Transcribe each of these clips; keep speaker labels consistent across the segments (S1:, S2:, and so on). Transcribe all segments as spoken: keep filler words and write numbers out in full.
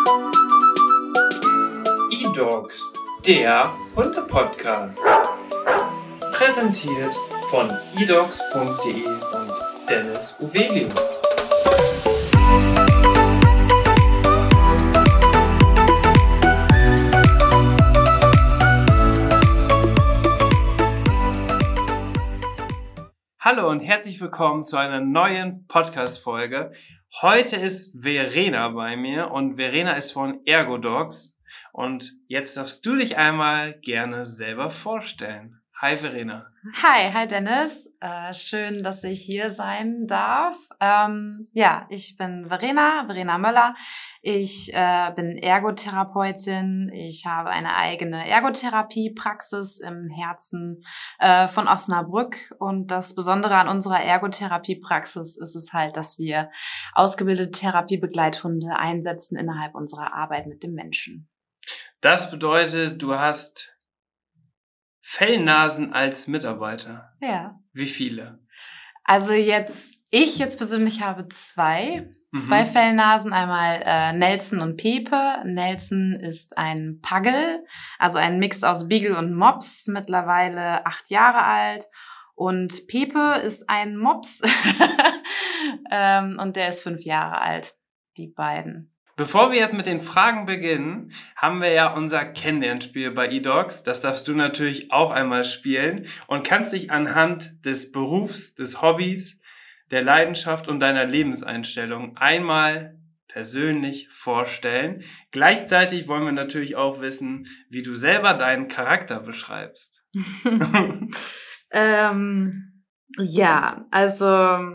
S1: E-Dogs, der Hunde-Podcast. Präsentiert von e dogs punkt de und Dennis Uvelius. Hallo und herzlich willkommen zu einer neuen Podcast-Folge. Heute ist Verena bei mir und Verena ist von Ergodogs. Und jetzt darfst du dich einmal gerne selber vorstellen. Hi Verena.
S2: Hi, hi Dennis. Äh, schön, dass ich hier sein darf. Ähm, ja, ich bin Verena, Verena Möller. Ich äh, bin Ergotherapeutin. Ich habe eine eigene Ergotherapiepraxis im Herzen äh, von Osnabrück. Und das Besondere an unserer Ergotherapiepraxis ist es halt, dass wir ausgebildete Therapiebegleithunde einsetzen innerhalb unserer Arbeit mit dem Menschen.
S1: Das bedeutet, du hast Fellnasen als Mitarbeiter.
S2: Ja.
S1: Wie viele?
S2: Also jetzt, ich jetzt persönlich habe zwei.
S1: Mhm.
S2: Zwei Fellnasen, einmal äh, Nelson und Pepe. Nelson ist ein Puggle, also ein Mix aus Beagle und Mops, mittlerweile acht Jahre alt. Und Pepe ist ein Mops ähm, und der ist fünf Jahre alt, die beiden.
S1: Bevor wir jetzt mit den Fragen beginnen, haben wir ja unser Kennenlernspiel bei E-Dogs. Das darfst du natürlich auch einmal spielen und kannst dich anhand des Berufs, des Hobbys, der Leidenschaft und deiner Lebenseinstellung einmal persönlich vorstellen. Gleichzeitig wollen wir natürlich auch wissen, wie du selber deinen Charakter beschreibst.
S2: ähm... Ja, also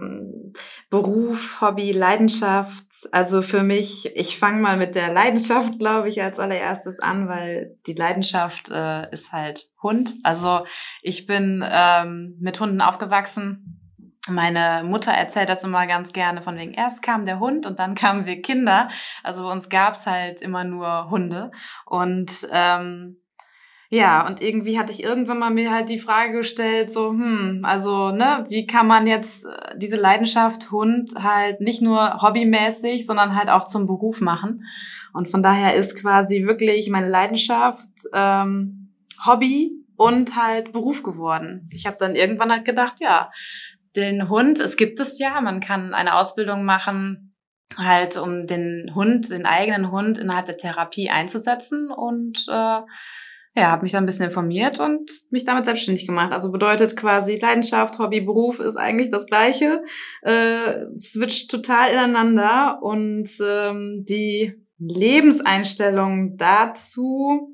S2: Beruf, Hobby, Leidenschaft. Also für mich, ich fange mal mit der Leidenschaft, glaube ich, als allererstes an, weil die Leidenschaft äh, ist halt Hund. Also ich bin ähm, mit Hunden aufgewachsen. Meine Mutter erzählt das immer ganz gerne, von wegen erst kam der Hund und dann kamen wir Kinder. Also bei uns gab's halt immer nur Hunde. Und ähm, ja, und irgendwie hatte ich irgendwann mal mir halt die Frage gestellt, so, hm, also, ne, wie kann man jetzt diese Leidenschaft Hund halt nicht nur hobbymäßig, sondern halt auch zum Beruf machen? Und von daher ist quasi wirklich meine Leidenschaft ähm, Hobby und halt Beruf geworden. Ich habe dann irgendwann halt gedacht, ja, den Hund, es gibt es ja, man kann eine Ausbildung machen, halt um den Hund, den eigenen Hund innerhalb der Therapie einzusetzen und äh, ja, habe mich da ein bisschen informiert und mich damit selbstständig gemacht. Also bedeutet quasi Leidenschaft, Hobby, Beruf ist eigentlich das Gleiche. Äh, switcht total ineinander und ähm, die Lebenseinstellung dazu,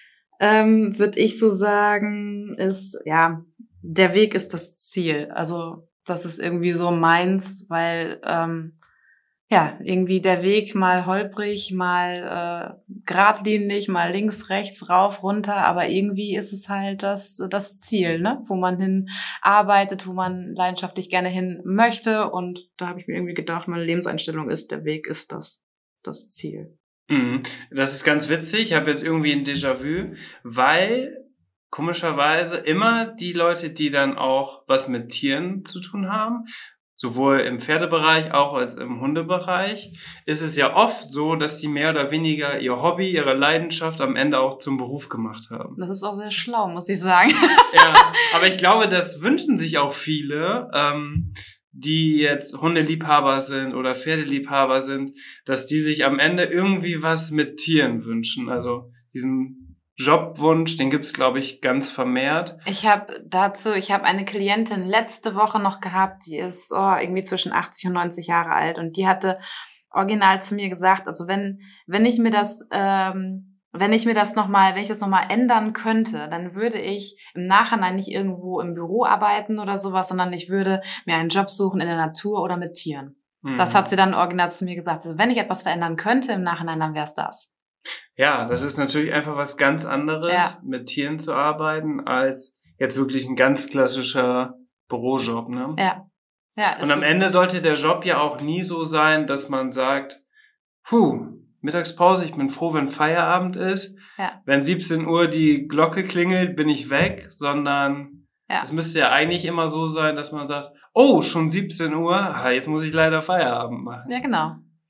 S2: ähm, würde ich so sagen, ist, ja, der Weg ist das Ziel. Also das ist irgendwie so meins, weil ähm, ja, irgendwie der Weg mal holprig, mal äh, geradlinig, mal links, rechts, rauf, runter, aber irgendwie ist es halt das das Ziel, ne, wo man hin arbeitet, wo man leidenschaftlich gerne hin möchte und da habe ich mir irgendwie gedacht, meine Lebenseinstellung ist, der Weg ist das das Ziel.
S1: Mhm. Das ist ganz witzig, ich habe jetzt irgendwie ein Déjà-vu, weil komischerweise immer die Leute, die dann auch was mit Tieren zu tun haben, sowohl im Pferdebereich auch als im Hundebereich, ist es ja oft so, dass die mehr oder weniger ihr Hobby, ihre Leidenschaft am Ende auch zum Beruf gemacht haben.
S2: Das ist auch sehr schlau, muss ich sagen.
S1: Ja, aber ich glaube, das wünschen sich auch viele, ähm, die jetzt Hundeliebhaber sind oder Pferdeliebhaber sind, dass die sich am Ende irgendwie was mit Tieren wünschen. Also diesen Jobwunsch, den gibt's, glaube ich, ganz vermehrt.
S2: Ich habe dazu, ich habe eine Klientin letzte Woche noch gehabt, die ist oh, irgendwie zwischen achtzig und neunzig Jahre alt und die hatte original zu mir gesagt, also wenn wenn ich mir das ähm, wenn ich mir das noch mal, wenn ich das noch mal ändern könnte, dann würde ich im Nachhinein nicht irgendwo im Büro arbeiten oder sowas, sondern ich würde mir einen Job suchen in der Natur oder mit Tieren. Mhm. Das hat sie dann original zu mir gesagt. Also wenn ich etwas verändern könnte im Nachhinein, dann wäre es das.
S1: Ja, das ist natürlich einfach was ganz anderes, ja, mit Tieren zu arbeiten, als jetzt wirklich ein ganz klassischer Bürojob, ne?
S2: Ja. Ja.
S1: Und am Ende sollte der Job ja auch nie so sein, dass man sagt, puh, Mittagspause, ich bin froh, wenn Feierabend ist.
S2: Ja.
S1: Wenn siebzehn Uhr die Glocke klingelt, bin ich weg, sondern ja, es müsste ja eigentlich immer so sein, dass man sagt, oh, schon siebzehn Uhr, jetzt muss ich leider Feierabend machen.
S2: Ja, genau.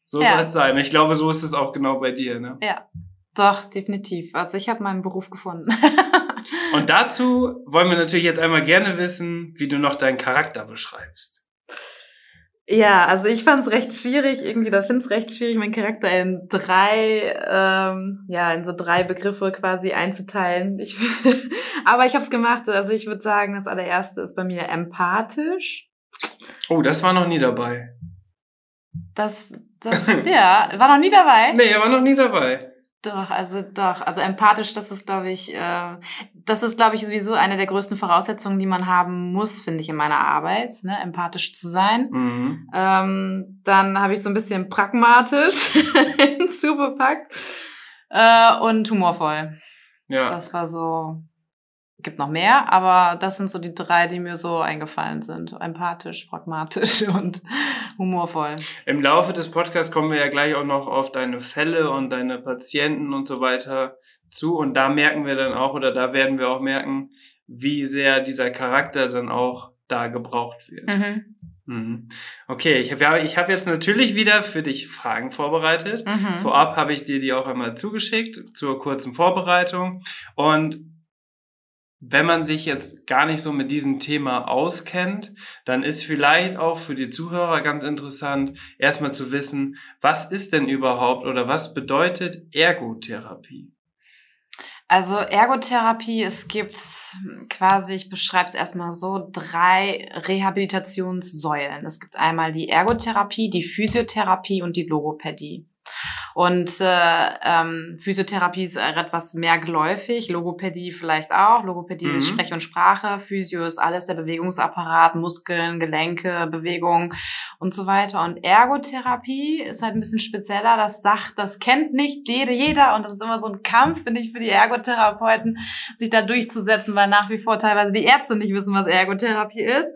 S1: So
S2: Ja.
S1: soll es sein. Ich glaube, so ist es auch genau bei dir, ne?
S2: Ja, doch, definitiv. Also ich habe meinen Beruf gefunden.
S1: Und dazu wollen wir natürlich jetzt einmal gerne wissen, wie du noch deinen Charakter beschreibst.
S2: Ja, also ich fand es recht schwierig, irgendwie, da finde es recht schwierig, meinen Charakter in drei, ähm, ja, in so drei Begriffe quasi einzuteilen. Ich, aber ich habe es gemacht. Also ich würde sagen, das allererste ist bei mir empathisch.
S1: Oh, das war noch nie dabei.
S2: Das, das, ja, war noch nie dabei.
S1: Nee, er war noch nie dabei.
S2: Doch, also doch. Also empathisch, das ist, glaube ich, äh, das ist, glaube ich, sowieso eine der größten Voraussetzungen, die man haben muss, finde ich, in meiner Arbeit, ne, empathisch zu sein.
S1: Mhm.
S2: Ähm, dann habe ich so ein bisschen pragmatisch hinzubepackt äh, und humorvoll.
S1: Ja.
S2: Das war so, gibt noch mehr, aber das sind so die drei, die mir so eingefallen sind. Empathisch, pragmatisch und humorvoll.
S1: Im Laufe des Podcasts kommen wir ja gleich auch noch auf deine Fälle und deine Patienten und so weiter zu. Und da merken wir dann auch, oder da werden wir auch merken, wie sehr dieser Charakter dann auch da gebraucht wird.
S2: Mhm.
S1: Mhm. Okay, ich habe ich hab jetzt natürlich wieder für dich Fragen vorbereitet.
S2: Mhm.
S1: Vorab habe ich dir die auch einmal zugeschickt zur kurzen Vorbereitung. Und wenn man sich jetzt gar nicht so mit diesem Thema auskennt, dann ist vielleicht auch für die Zuhörer ganz interessant, erstmal zu wissen, was ist denn überhaupt oder was bedeutet Ergotherapie?
S2: Also Ergotherapie, es gibt quasi, ich beschreibe es erstmal so, drei Rehabilitationssäulen. Es gibt einmal die Ergotherapie, die Physiotherapie und die Logopädie. Und äh, ähm, Physiotherapie ist etwas mehr geläufig, Logopädie vielleicht auch. Logopädie
S1: Mhm.
S2: ist Sprech und Sprache, Physio ist alles der Bewegungsapparat, Muskeln, Gelenke, Bewegung und so weiter. Und Ergotherapie ist halt ein bisschen spezieller. Das sagt, das kennt nicht jede, jeder und das ist immer so ein Kampf, finde ich, für die Ergotherapeuten, sich da durchzusetzen, weil nach wie vor teilweise die Ärzte nicht wissen, was Ergotherapie ist.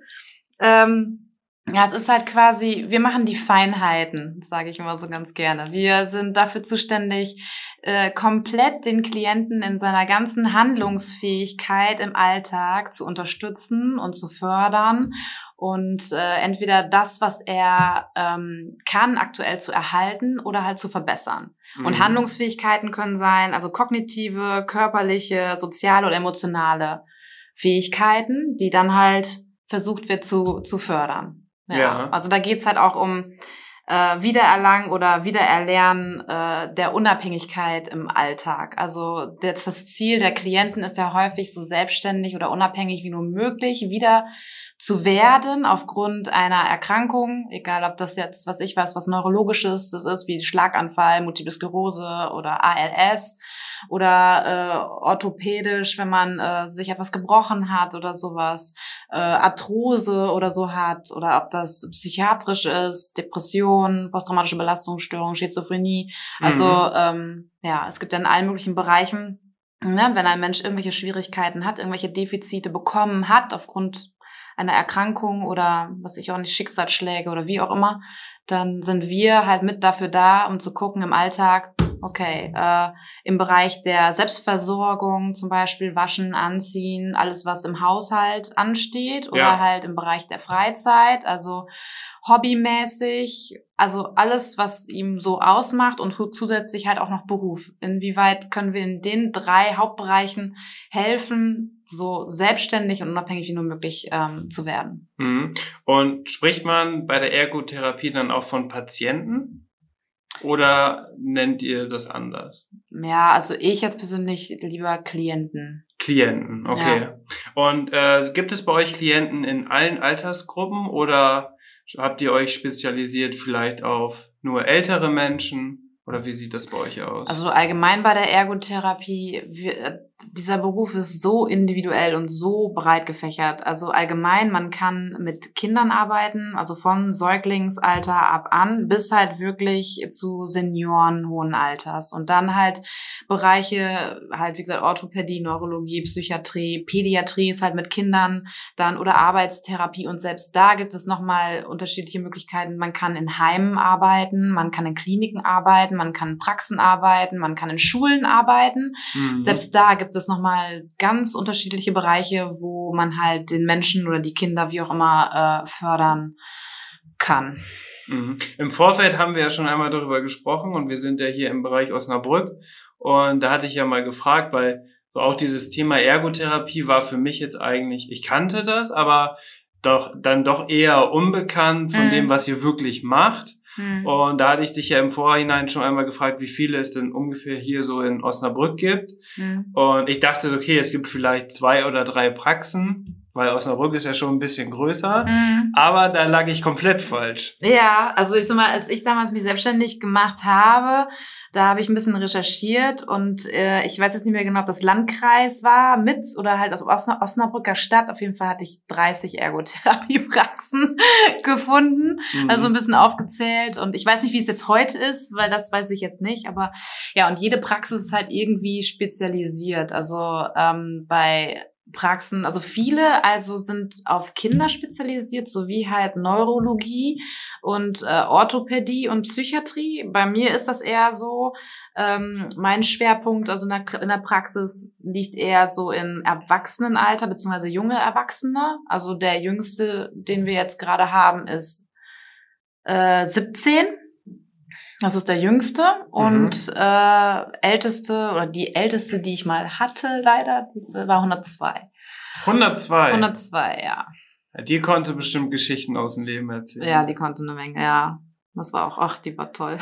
S2: Ähm, Ja, es ist halt quasi, wir machen die Feinheiten, sage ich immer so ganz gerne. Wir sind dafür zuständig, äh, komplett den Klienten in seiner ganzen Handlungsfähigkeit im Alltag zu unterstützen und zu fördern und äh, entweder das, was er ähm, kann, aktuell zu erhalten oder halt zu verbessern.
S1: Mhm.
S2: Und Handlungsfähigkeiten können sein, also kognitive, körperliche, soziale oder emotionale Fähigkeiten, die dann halt versucht wird zu, zu fördern. Ja,
S1: Ja.
S2: also da geht's halt auch um äh, Wiedererlangen oder Wiedererlernen äh, der Unabhängigkeit im Alltag. Also das, das Ziel der Klienten ist ja häufig so selbstständig oder unabhängig wie nur möglich wieder zu werden aufgrund einer Erkrankung, egal ob das jetzt, was ich weiß, was Neurologisches das ist, wie Schlaganfall, Multiple Sklerose oder A L S oder äh, orthopädisch, wenn man äh, sich etwas gebrochen hat oder sowas, äh, Arthrose oder so hat oder ob das psychiatrisch ist, Depression, posttraumatische Belastungsstörung, Schizophrenie. Also
S1: Mhm.
S2: ähm, ja, es gibt ja in allen möglichen Bereichen, ne, wenn ein Mensch irgendwelche Schwierigkeiten hat, irgendwelche Defizite bekommen hat aufgrund einer Erkrankung oder was ich auch nicht, Schicksalsschläge oder wie auch immer, dann sind wir halt mit dafür da, um zu gucken im Alltag, okay, äh, im Bereich der Selbstversorgung zum Beispiel waschen, anziehen, alles was im Haushalt ansteht oder
S1: Ja.
S2: halt im Bereich der Freizeit, also hobbymäßig, also alles, was ihm so ausmacht und zusätzlich halt auch noch Beruf. Inwieweit können wir in den drei Hauptbereichen helfen, so selbstständig und unabhängig wie nur möglich ähm, zu werden?
S1: Mhm. Und spricht man bei der Ergotherapie dann auch von Patienten? Oder nennt ihr das anders?
S2: Ja, also ich jetzt persönlich lieber Klienten.
S1: Klienten, okay.
S2: Ja.
S1: Und äh, gibt es bei euch Klienten in allen Altersgruppen oder habt ihr euch spezialisiert vielleicht auf nur ältere Menschen? Oder wie sieht das bei euch aus?
S2: Also allgemein bei der Ergotherapie, wir, dieser Beruf ist so individuell und so breit gefächert. Also allgemein, man kann mit Kindern arbeiten, also von Säuglingsalter ab an bis halt wirklich zu Senioren hohen Alters. Und dann halt Bereiche, halt wie gesagt Orthopädie, Neurologie, Psychiatrie, Pädiatrie ist halt mit Kindern dann oder Arbeitstherapie. Und selbst da gibt es nochmal unterschiedliche Möglichkeiten. Man kann in Heimen arbeiten, man kann in Kliniken arbeiten, man kann in Praxen arbeiten, man kann in Schulen arbeiten.
S1: Mhm.
S2: Selbst da gibt es nochmal ganz unterschiedliche Bereiche, wo man halt den Menschen oder die Kinder, wie auch immer, äh, fördern kann.
S1: Mhm. Im Vorfeld haben wir ja schon einmal darüber gesprochen und wir sind ja hier im Bereich Osnabrück und da hatte ich ja mal gefragt, weil so auch dieses Thema Ergotherapie war für mich jetzt eigentlich, ich kannte das, aber doch dann doch eher unbekannt von
S2: Mhm.
S1: dem, was ihr wirklich macht.
S2: Mhm.
S1: Und da hatte ich dich ja im Vorhinein schon einmal gefragt, wie viele es denn ungefähr hier so in Osnabrück gibt.
S2: Mhm.
S1: Und ich dachte, okay, es gibt vielleicht zwei oder drei Praxen, weil Osnabrück ist ja schon ein bisschen größer.
S2: Mhm.
S1: Aber da lag ich komplett falsch.
S2: Ja, also ich sag mal, als ich damals mich selbstständig gemacht habe, da habe ich ein bisschen recherchiert und äh, ich weiß jetzt nicht mehr genau, ob das Landkreis war mit oder halt aus Osna- Osnabrücker Stadt. Auf jeden Fall hatte ich dreißig Ergotherapiepraxen gefunden,
S1: Mhm.
S2: also ein bisschen aufgezählt. Und ich weiß nicht, wie es jetzt heute ist, weil das weiß ich jetzt nicht. Aber ja, und jede Praxis ist halt irgendwie spezialisiert. Also ähm, bei Praxen, also viele also sind auf Kinder spezialisiert, sowie halt Neurologie und äh, Orthopädie und Psychiatrie. Bei mir ist das eher so, ähm, mein Schwerpunkt, also in der, in der Praxis liegt eher so in Erwachsenenalter, beziehungsweise junge Erwachsene. Also der jüngste, den wir jetzt gerade haben, ist äh, siebzehn. Das ist der jüngste und
S1: Mhm.
S2: äh, älteste oder die älteste, die ich mal hatte, leider, war hundertzwei.
S1: hundertzwei.
S2: hundertzwei, ja.
S1: Die konnte bestimmt Geschichten aus dem Leben erzählen.
S2: Ja, die konnte eine Menge, ja. Das war auch, ach, die war toll.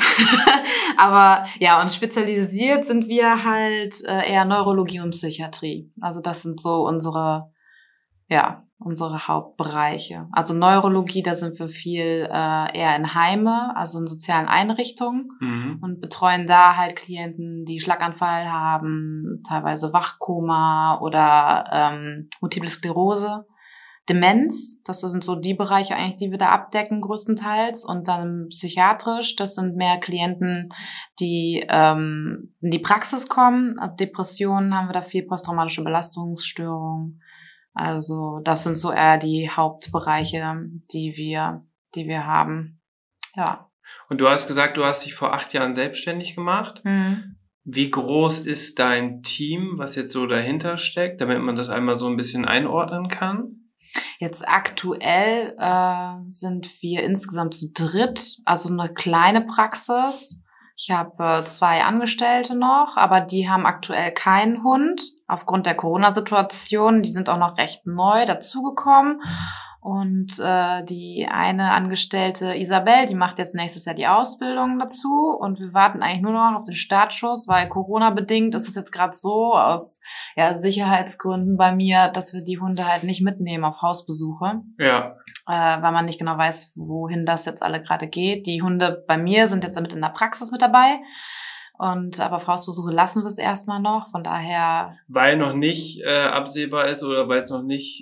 S2: Aber ja, und spezialisiert sind wir halt äh, eher Neurologie und Psychiatrie. Also das sind so unsere, ja, unsere Hauptbereiche. Also Neurologie, da sind wir viel äh, eher in Heime, also in sozialen Einrichtungen
S1: Mhm.
S2: und betreuen da halt Klienten, die Schlaganfall haben, teilweise Wachkoma oder ähm, Multiple Sklerose, Demenz. Das sind so die Bereiche eigentlich, die wir da abdecken größtenteils. Und dann psychiatrisch, das sind mehr Klienten, die ähm, in die Praxis kommen. Depressionen haben wir da viel, posttraumatische Belastungsstörungen. Also das sind so eher die Hauptbereiche, die wir, die wir haben. Ja.
S1: Und du hast gesagt, du hast dich vor acht Jahren selbstständig gemacht.
S2: Mhm.
S1: Wie groß ist dein Team, was jetzt so dahinter steckt, damit man das einmal so ein bisschen einordnen kann?
S2: Jetzt aktuell äh, sind wir insgesamt zu dritt, also eine kleine Praxis. Ich habe äh, zwei Angestellte noch, aber die haben aktuell keinen Hund aufgrund der Corona-Situation. Die sind auch noch recht neu dazugekommen. Und äh, die eine Angestellte, Isabel, die macht jetzt nächstes Jahr die Ausbildung dazu. Und wir warten eigentlich nur noch auf den Startschuss, weil Corona-bedingt ist es jetzt gerade so aus ja, Sicherheitsgründen bei mir, dass wir die Hunde halt nicht mitnehmen auf Hausbesuche.
S1: Ja.
S2: Äh, weil man nicht genau weiß, wohin das jetzt alle gerade geht. Die Hunde bei mir sind jetzt damit in der Praxis mit dabei. Und aber auf Hausbesuche lassen wir es erstmal noch. Von daher.
S1: Weil noch nicht äh, absehbar ist oder weil es noch nicht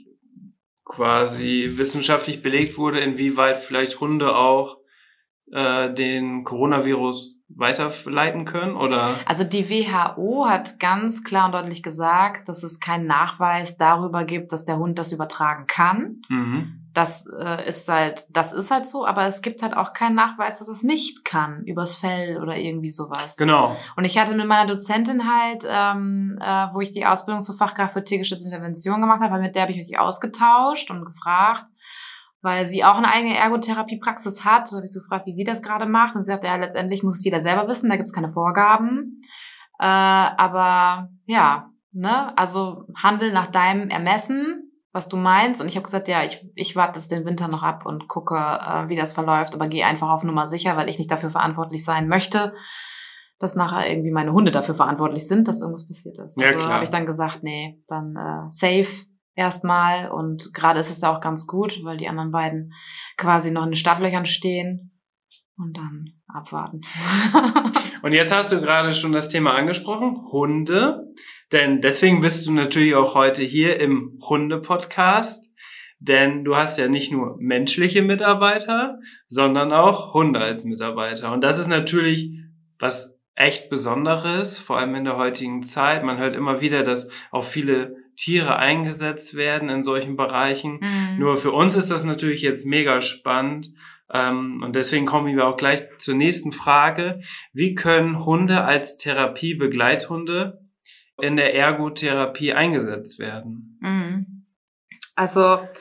S1: quasi wissenschaftlich belegt wurde, inwieweit vielleicht Hunde auch äh, den Coronavirus weiterleiten können, oder?
S2: Also die W H O hat ganz klar und deutlich gesagt, dass es keinen Nachweis darüber gibt, dass der Hund das übertragen kann.
S1: Mhm.
S2: Das äh, ist halt, das ist halt so, aber es gibt halt auch keinen Nachweis, dass es nicht kann, übers Fell oder irgendwie sowas.
S1: Genau.
S2: Und ich hatte mit meiner Dozentin halt, ähm, äh, wo ich die Ausbildung zur Fachkraft für tiergestützte Intervention gemacht habe, mit der habe ich mich ausgetauscht und gefragt, weil sie auch eine eigene Ergotherapiepraxis hat. Da habe ich so gefragt, wie sie das gerade macht. Und sie sagte, ja, letztendlich muss es jeder selber wissen, da gibt es keine Vorgaben. Äh, aber ja, ne, also handel nach deinem Ermessen, was du meinst. Und ich habe gesagt, ja, ich, ich warte das den Winter noch ab und gucke, äh, wie das verläuft, aber gehe einfach auf Nummer sicher, weil ich nicht dafür verantwortlich sein möchte, dass nachher irgendwie meine Hunde dafür verantwortlich sind, dass irgendwas passiert ist.
S1: Ja,
S2: also
S1: klar.
S2: habe ich dann gesagt, nee, dann äh, safe erstmal. Und gerade ist es ja auch ganz gut, weil die anderen beiden quasi noch in den Startlöchern stehen. Und dann abwarten.
S1: Und jetzt hast du gerade schon das Thema angesprochen, Hunde. Denn deswegen bist du natürlich auch heute hier im Hunde-Podcast. Denn du hast ja nicht nur menschliche Mitarbeiter, sondern auch Hunde als Mitarbeiter. Und das ist natürlich was echt Besonderes, vor allem in der heutigen Zeit. Man hört immer wieder, dass auch viele Tiere eingesetzt werden in solchen Bereichen.
S2: Mhm.
S1: Nur für uns ist das natürlich jetzt mega spannend. Und deswegen kommen wir auch gleich zur nächsten Frage. Wie können Hunde als Therapiebegleithunde in der Ergotherapie eingesetzt werden?
S2: Mhm. Also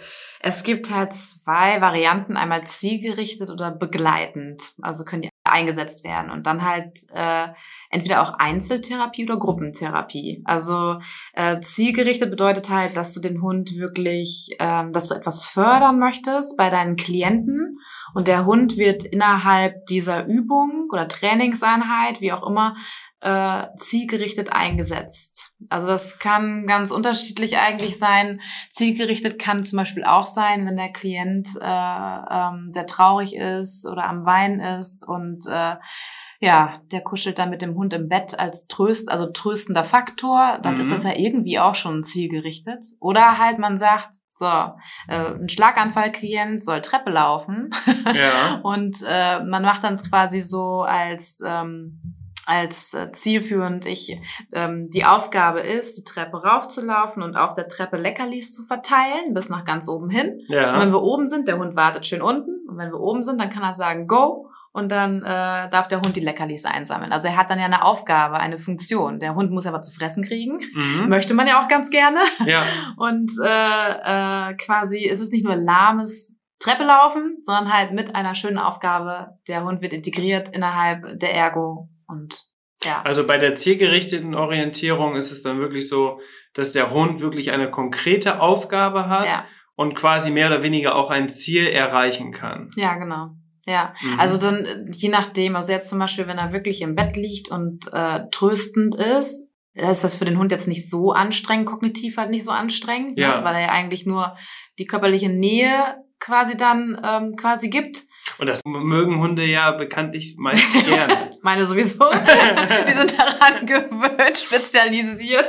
S2: Es gibt halt zwei Varianten, einmal zielgerichtet oder begleitend. Also können die eingesetzt werden und dann halt äh, entweder auch Einzeltherapie oder Gruppentherapie. Also äh, zielgerichtet bedeutet halt, dass du den Hund wirklich, ähm, dass du etwas fördern möchtest bei deinen Klienten und der Hund wird innerhalb dieser Übung oder Trainingseinheit, wie auch immer, äh, zielgerichtet eingesetzt. Also das kann ganz unterschiedlich eigentlich sein. Zielgerichtet kann zum Beispiel auch sein, wenn der Klient äh, ähm, sehr traurig ist oder am Weinen ist und äh, ja, der kuschelt dann mit dem Hund im Bett als Tröst, also tröstender Faktor, dann mhm. ist das ja irgendwie auch schon zielgerichtet. Oder halt man sagt, so, äh, ein Schlaganfallklient soll Treppe laufen ja. und äh, man macht dann quasi so als ähm, als äh, zielführend ich ähm, die Aufgabe ist, die Treppe raufzulaufen und auf der Treppe Leckerlis zu verteilen, bis nach ganz oben hin. Ja. Und wenn wir oben sind, der Hund wartet schön unten. Und wenn wir oben sind, dann kann er sagen, go. Und dann äh, darf der Hund die Leckerlis einsammeln. Also er hat dann ja eine Aufgabe, eine Funktion. Der Hund muss aber zu fressen kriegen. Mhm. Möchte man ja auch ganz gerne. Ja. Und äh, äh, quasi ist es nicht nur lahmes Treppe laufen, sondern halt mit einer schönen Aufgabe. Der Hund wird integriert innerhalb der Ergo. Und ja.
S1: Also bei der zielgerichteten Orientierung ist es dann wirklich so, dass der Hund wirklich eine konkrete Aufgabe hat ja. und quasi mehr oder weniger auch ein Ziel erreichen kann.
S2: Ja, genau. Ja, mhm. also dann je nachdem, also jetzt zum Beispiel, wenn er wirklich im Bett liegt und äh, tröstend ist, ist das für den Hund jetzt nicht so anstrengend, kognitiv halt nicht so anstrengend, ja. ne? Weil er ja eigentlich nur die körperliche Nähe quasi dann ähm, quasi gibt.
S1: Und das mögen Hunde ja bekanntlich meistens gerne.
S2: Meine sowieso. Die sind daran gewöhnt, spezialisiert.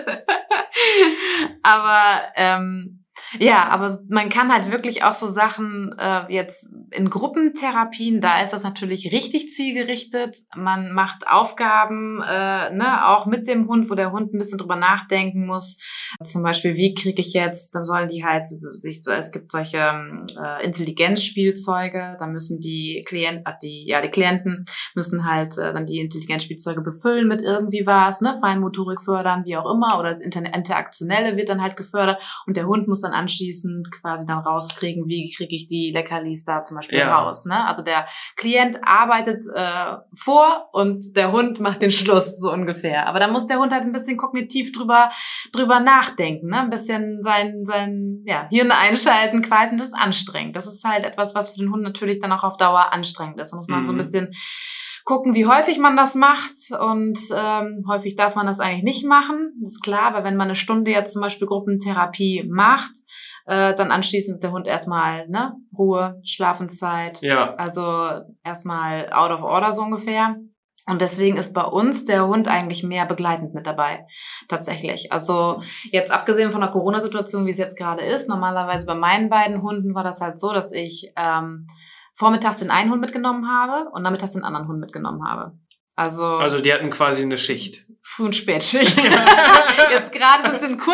S2: Aber ähm, ja, aber man kann halt wirklich auch so Sachen äh, jetzt in Gruppentherapien, da ist das natürlich richtig zielgerichtet. Man macht Aufgaben, äh, ne, auch mit dem Hund, wo der Hund ein bisschen drüber nachdenken muss. Zum Beispiel, wie kriege ich jetzt, dann sollen die halt sich, es gibt solche äh, Intelligenzspielzeuge, da müssen die Klienten, äh, die, ja, die Klienten müssen halt äh, dann die Intelligenzspielzeuge befüllen mit irgendwie was, ne, Feinmotorik fördern, wie auch immer, oder das Inter- Interaktionelle wird dann halt gefördert und der Hund muss dann anschließend quasi dann rauskriegen, wie kriege ich die Leckerlis da zum Beispiel ja. raus, ne? Also der Klient arbeitet äh, vor und der Hund macht den Schluss, so ungefähr. Aber da muss der Hund halt ein bisschen kognitiv drüber drüber nachdenken, ne? Ein bisschen sein sein ja, Hirn einschalten quasi und das ist anstrengend. Das ist halt etwas, was für den Hund natürlich dann auch auf Dauer anstrengend ist. Da muss man mhm. so ein bisschen gucken, wie häufig man das macht und ähm, häufig darf man das eigentlich nicht machen, das ist klar, aber wenn man eine Stunde jetzt zum Beispiel Gruppentherapie macht, äh, dann anschließend ist der Hund erstmal, ne, Ruhe, Schlafenszeit, ja. also erstmal out of order so ungefähr. Und deswegen ist bei uns der Hund eigentlich mehr begleitend mit dabei, tatsächlich. Also jetzt abgesehen von der Corona-Situation, wie es jetzt gerade ist, normalerweise bei meinen beiden Hunden war das halt so, dass ich ähm, vormittags den einen Hund mitgenommen habe und nachmittags den anderen Hund mitgenommen habe. Also,
S1: also die hatten quasi eine Schicht.
S2: Früh- und Spätschicht. Jetzt gerade sind sie in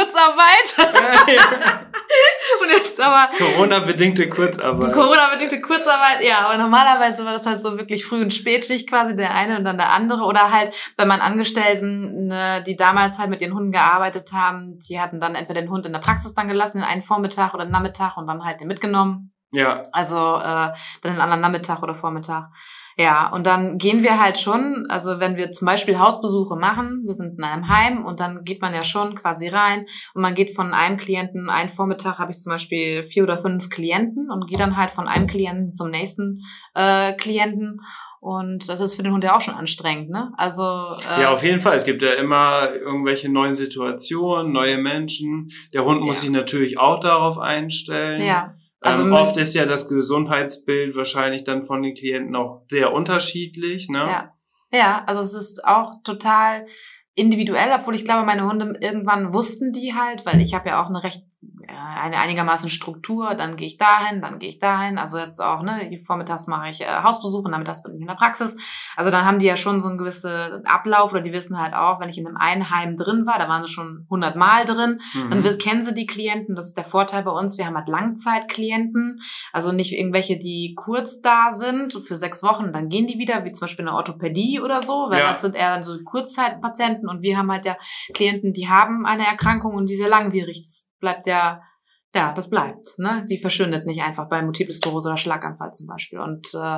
S2: Kurzarbeit. Und jetzt aber
S1: Corona-bedingte Kurzarbeit.
S2: Corona-bedingte Kurzarbeit, ja. Aber normalerweise war das halt so wirklich Früh- und Spätschicht quasi, der eine und dann der andere. Oder halt bei meinen Angestellten, ne, die damals halt mit ihren Hunden gearbeitet haben, die hatten dann entweder den Hund in der Praxis dann gelassen, den einen Vormittag oder Nachmittag und dann halt den mitgenommen. Ja. Also äh, dann den anderen Nachmittag oder Vormittag. Ja, und dann gehen wir halt schon, also wenn wir zum Beispiel Hausbesuche machen, wir sind in einem Heim und dann geht man ja schon quasi rein und man geht von einem Klienten, einen Vormittag habe ich zum Beispiel vier oder fünf Klienten und gehe dann halt von einem Klienten zum nächsten äh, Klienten und das ist für den Hund ja auch schon anstrengend, ne? Also
S1: äh, ja, auf jeden Fall. Es gibt ja immer irgendwelche neuen Situationen, neue Menschen. Der Hund muss ja. sich natürlich auch darauf einstellen. Ja. Also ähm, oft ist ja das Gesundheitsbild wahrscheinlich dann von den Klienten auch sehr unterschiedlich, ne?
S2: Ja, ja, also es ist auch total individuell, obwohl ich glaube, meine Hunde irgendwann wussten die halt, weil ich habe ja auch eine recht, eine einigermaßen Struktur, dann gehe ich dahin, dann gehe ich dahin, also jetzt auch, ne, vormittags mache ich äh, Hausbesuche, nachmittags bin ich in der Praxis, also dann haben die ja schon so einen gewissen Ablauf oder die wissen halt auch, wenn ich in einem einen Heim drin war, da waren sie schon hundert Mal drin, mhm. dann kennen sie die Klienten, das ist der Vorteil bei uns, wir haben halt Langzeitklienten, also nicht irgendwelche, die kurz da sind, für sechs Wochen, dann gehen die wieder, wie zum Beispiel eine Orthopädie oder so, weil ja. das sind eher dann so Kurzzeitpatienten und wir haben halt ja Klienten, die haben eine Erkrankung und die sehr langwierig, das bleibt ja ja, das bleibt, ne? Die verschwindet nicht einfach bei Multiple Sklerose oder Schlaganfall zum Beispiel. Und äh,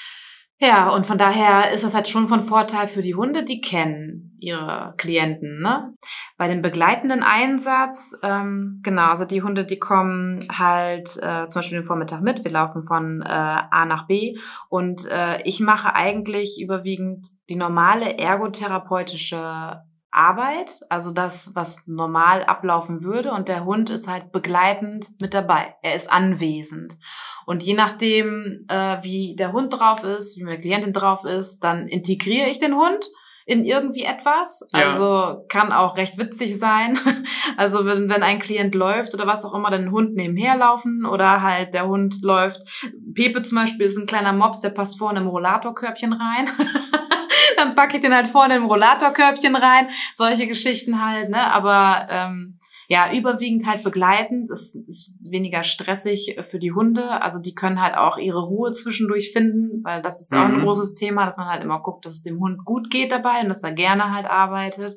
S2: ja, und von daher ist das halt schon von Vorteil für die Hunde, die kennen ihre Klienten, ne? Bei dem begleitenden Einsatz, ähm, genau, also die Hunde, die kommen halt äh, zum Beispiel den Vormittag mit, wir laufen von äh, A nach B und äh, ich mache eigentlich überwiegend die normale ergotherapeutische Arbeit, also das, was normal ablaufen würde und der Hund ist halt begleitend mit dabei, er ist anwesend. Und je nachdem, äh, wie der Hund drauf ist, wie meine Klientin drauf ist, dann integriere ich den Hund in irgendwie etwas.
S1: Ja.
S2: Also kann auch recht witzig sein. Also wenn, wenn ein Klient läuft oder was auch immer, dann ein Hund nebenher laufen oder halt der Hund läuft. Pepe zum Beispiel ist ein kleiner Mops, der passt vorne im Rollatorkörbchen rein. Dann packe ich den halt vorne im Rollatorkörbchen rein. Solche Geschichten halt, ne? Aber ähm, ja, überwiegend halt begleitend. Es ist weniger stressig für die Hunde. Also die können halt auch ihre Ruhe zwischendurch finden, weil das ist ja auch ein
S1: Mhm.
S2: großes Thema, dass man halt immer guckt, dass es dem Hund gut geht dabei und dass er gerne halt arbeitet.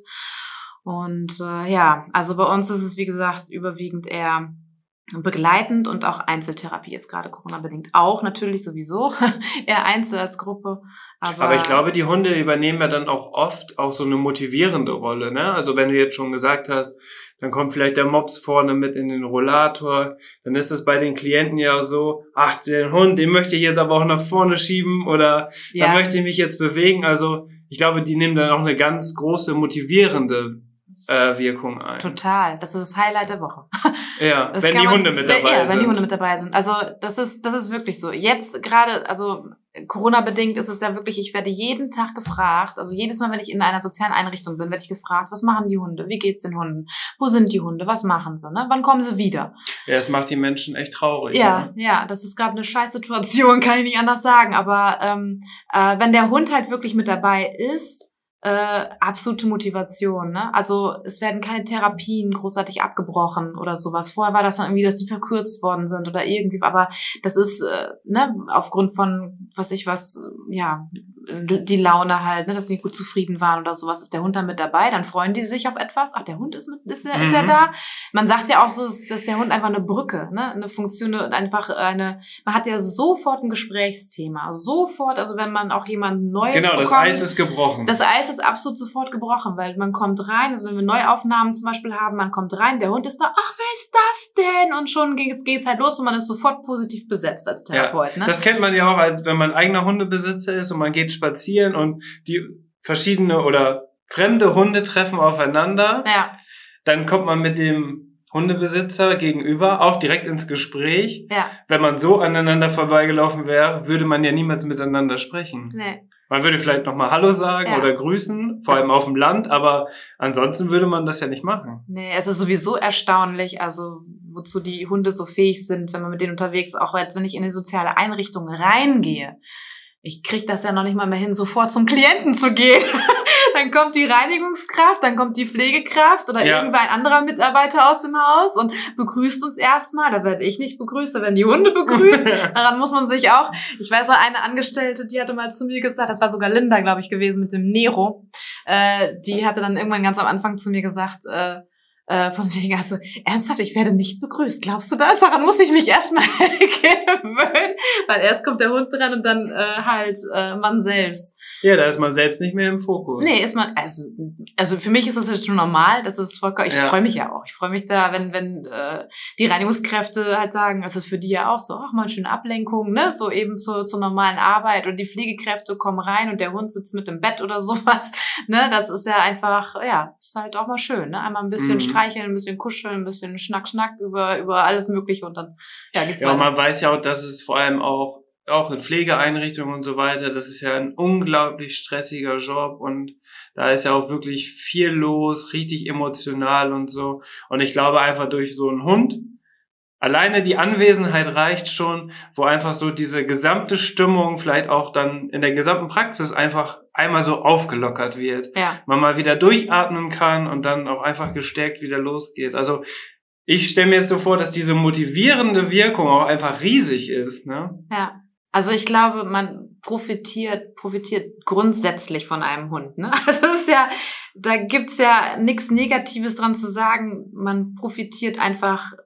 S2: Und äh, ja, also bei uns ist es, wie gesagt, überwiegend eher begleitend und auch Einzeltherapie jetzt gerade Corona-bedingt auch natürlich sowieso eher Einzel als Gruppe. Aber,
S1: Aber ich glaube, die Hunde übernehmen ja dann auch oft auch so eine motivierende Rolle, ne? Also wenn du jetzt schon gesagt hast, dann kommt vielleicht der Mops vorne mit in den Rollator, dann ist es bei den Klienten ja so, ach, den Hund, den möchte ich jetzt aber auch nach vorne schieben oder
S2: ja,
S1: da möchte ich mich jetzt bewegen. Also ich glaube, die nehmen dann auch eine ganz große motivierende äh, Wirkung ein.
S2: total. Das ist das Highlight der Woche.
S1: Ja,
S2: Das
S1: wenn
S2: kann
S1: die
S2: man-
S1: Hunde mit dabei
S2: ja,
S1: sind.
S2: wenn die Hunde mit dabei sind. Also das ist das ist wirklich so. Jetzt gerade, also Corona-bedingt ist es ja wirklich, ich werde jeden Tag gefragt, also jedes Mal, wenn ich in einer sozialen Einrichtung bin, werde ich gefragt, was machen die Hunde? Wie geht's den Hunden? Wo sind die Hunde? Was machen sie? Ne? Wann kommen sie wieder?
S1: Ja, es macht die Menschen echt traurig.
S2: Ja,
S1: Ne?
S2: ja, das ist gerade eine Scheißsituation, kann ich nicht anders sagen. Aber ähm, äh, wenn der Hund halt wirklich mit dabei ist, äh, absolute Motivation, ne? Also es werden keine Therapien großartig abgebrochen oder sowas. Vorher war das dann irgendwie, dass die verkürzt worden sind oder irgendwie, aber das ist, äh, ne, aufgrund von, was ich was, äh, ja, die Laune halt, ne, dass sie gut zufrieden waren oder sowas, ist der Hund dann mit dabei, dann freuen die sich auf etwas. Ach, der Hund ist mit, ist er, ist er
S1: Mhm.
S2: da? Man sagt ja auch so, dass der Hund einfach eine Brücke, ne, eine Funktion, einfach eine, man hat ja sofort ein Gesprächsthema, sofort, also wenn man auch jemanden Neues
S1: Genau, das
S2: bekommt,
S1: Eis ist gebrochen.
S2: das Eis ist absolut sofort gebrochen, weil man kommt rein, also wenn wir Neuaufnahmen zum Beispiel haben, man kommt rein, der Hund ist da, ach, wer ist das denn? Und schon geht's, geht's halt los und man ist sofort positiv besetzt als Therapeut, ne?
S1: Das kennt man ja auch, als wenn man eigener Hundebesitzer ist und man geht spazieren und die verschiedene oder fremde Hunde treffen aufeinander.
S2: Ja,
S1: Dann kommt man mit dem Hundebesitzer gegenüber auch direkt ins Gespräch.
S2: ja,
S1: Wenn man so aneinander vorbeigelaufen wäre, würde man ja niemals miteinander sprechen.
S2: nee.
S1: Man würde vielleicht nochmal Hallo sagen
S2: Ja.
S1: oder grüßen, vor allem auf dem Land, aber ansonsten würde man das ja nicht machen.
S2: Nee, es ist sowieso erstaunlich, also wozu die Hunde so fähig sind, wenn man mit denen unterwegs ist, auch als wenn ich in eine soziale Einrichtung reingehe. Ich krieg das ja noch nicht mal mehr hin, sofort zum Klienten zu gehen. Dann kommt die Reinigungskraft, dann kommt die Pflegekraft oder
S1: Ja.
S2: irgendein anderer Mitarbeiter aus dem Haus und begrüßt uns erstmal. Da werde ich nicht begrüßt, da werden die Hunde begrüßt. Daran muss man sich auch, ich weiß noch, eine Angestellte, die hatte mal zu mir gesagt, das war sogar Linda, glaube ich, gewesen mit dem Nero, äh, die hatte dann irgendwann ganz am Anfang zu mir gesagt, äh, äh, von wegen, also ernsthaft, ich werde nicht begrüßt. Glaubst du das? Daran muss ich mich erstmal gewöhnen, weil erst kommt der Hund dran und dann äh, halt äh, man selbst.
S1: Ja, da ist man selbst nicht mehr im Fokus.
S2: Nee, ist man, also, also für mich ist das jetzt schon normal, das ist vollkommen, ich
S1: Ja.
S2: freue mich ja auch. Ich freue mich da, wenn, wenn äh, die Reinigungskräfte halt sagen, das ist für die ja auch so, ach mal eine schöne Ablenkung, ne? So eben zur, zur normalen Arbeit und die Pflegekräfte kommen rein und der Hund sitzt mit im Bett oder sowas. Ne? Das ist ja einfach, ja, ist halt auch mal schön, ne? Einmal ein bisschen
S1: Mhm.
S2: streicheln, ein bisschen kuscheln, ein bisschen Schnack, Schnack über, über alles Mögliche und dann, ja, geht's
S1: Ja, und
S2: weiter.
S1: man weiß ja auch, dass es vor allem auch, auch in Pflegeeinrichtungen und so weiter, das ist ja ein unglaublich stressiger Job und da ist ja auch wirklich viel los, richtig emotional und so. Und ich glaube einfach durch so einen Hund, alleine die Anwesenheit reicht schon, wo einfach so diese gesamte Stimmung vielleicht auch dann in der gesamten Praxis einfach einmal so aufgelockert wird.
S2: Ja,
S1: Man mal wieder durchatmen kann und dann auch einfach gestärkt wieder losgeht. Also ich stelle mir jetzt so vor, dass diese motivierende Wirkung auch einfach riesig ist, ne?
S2: ja. Also ich glaube, man profitiert, profitiert grundsätzlich von einem Hund, ne? Also es ist ja, da gibt's ja nichts Negatives dran zu sagen. Man profitiert einfach,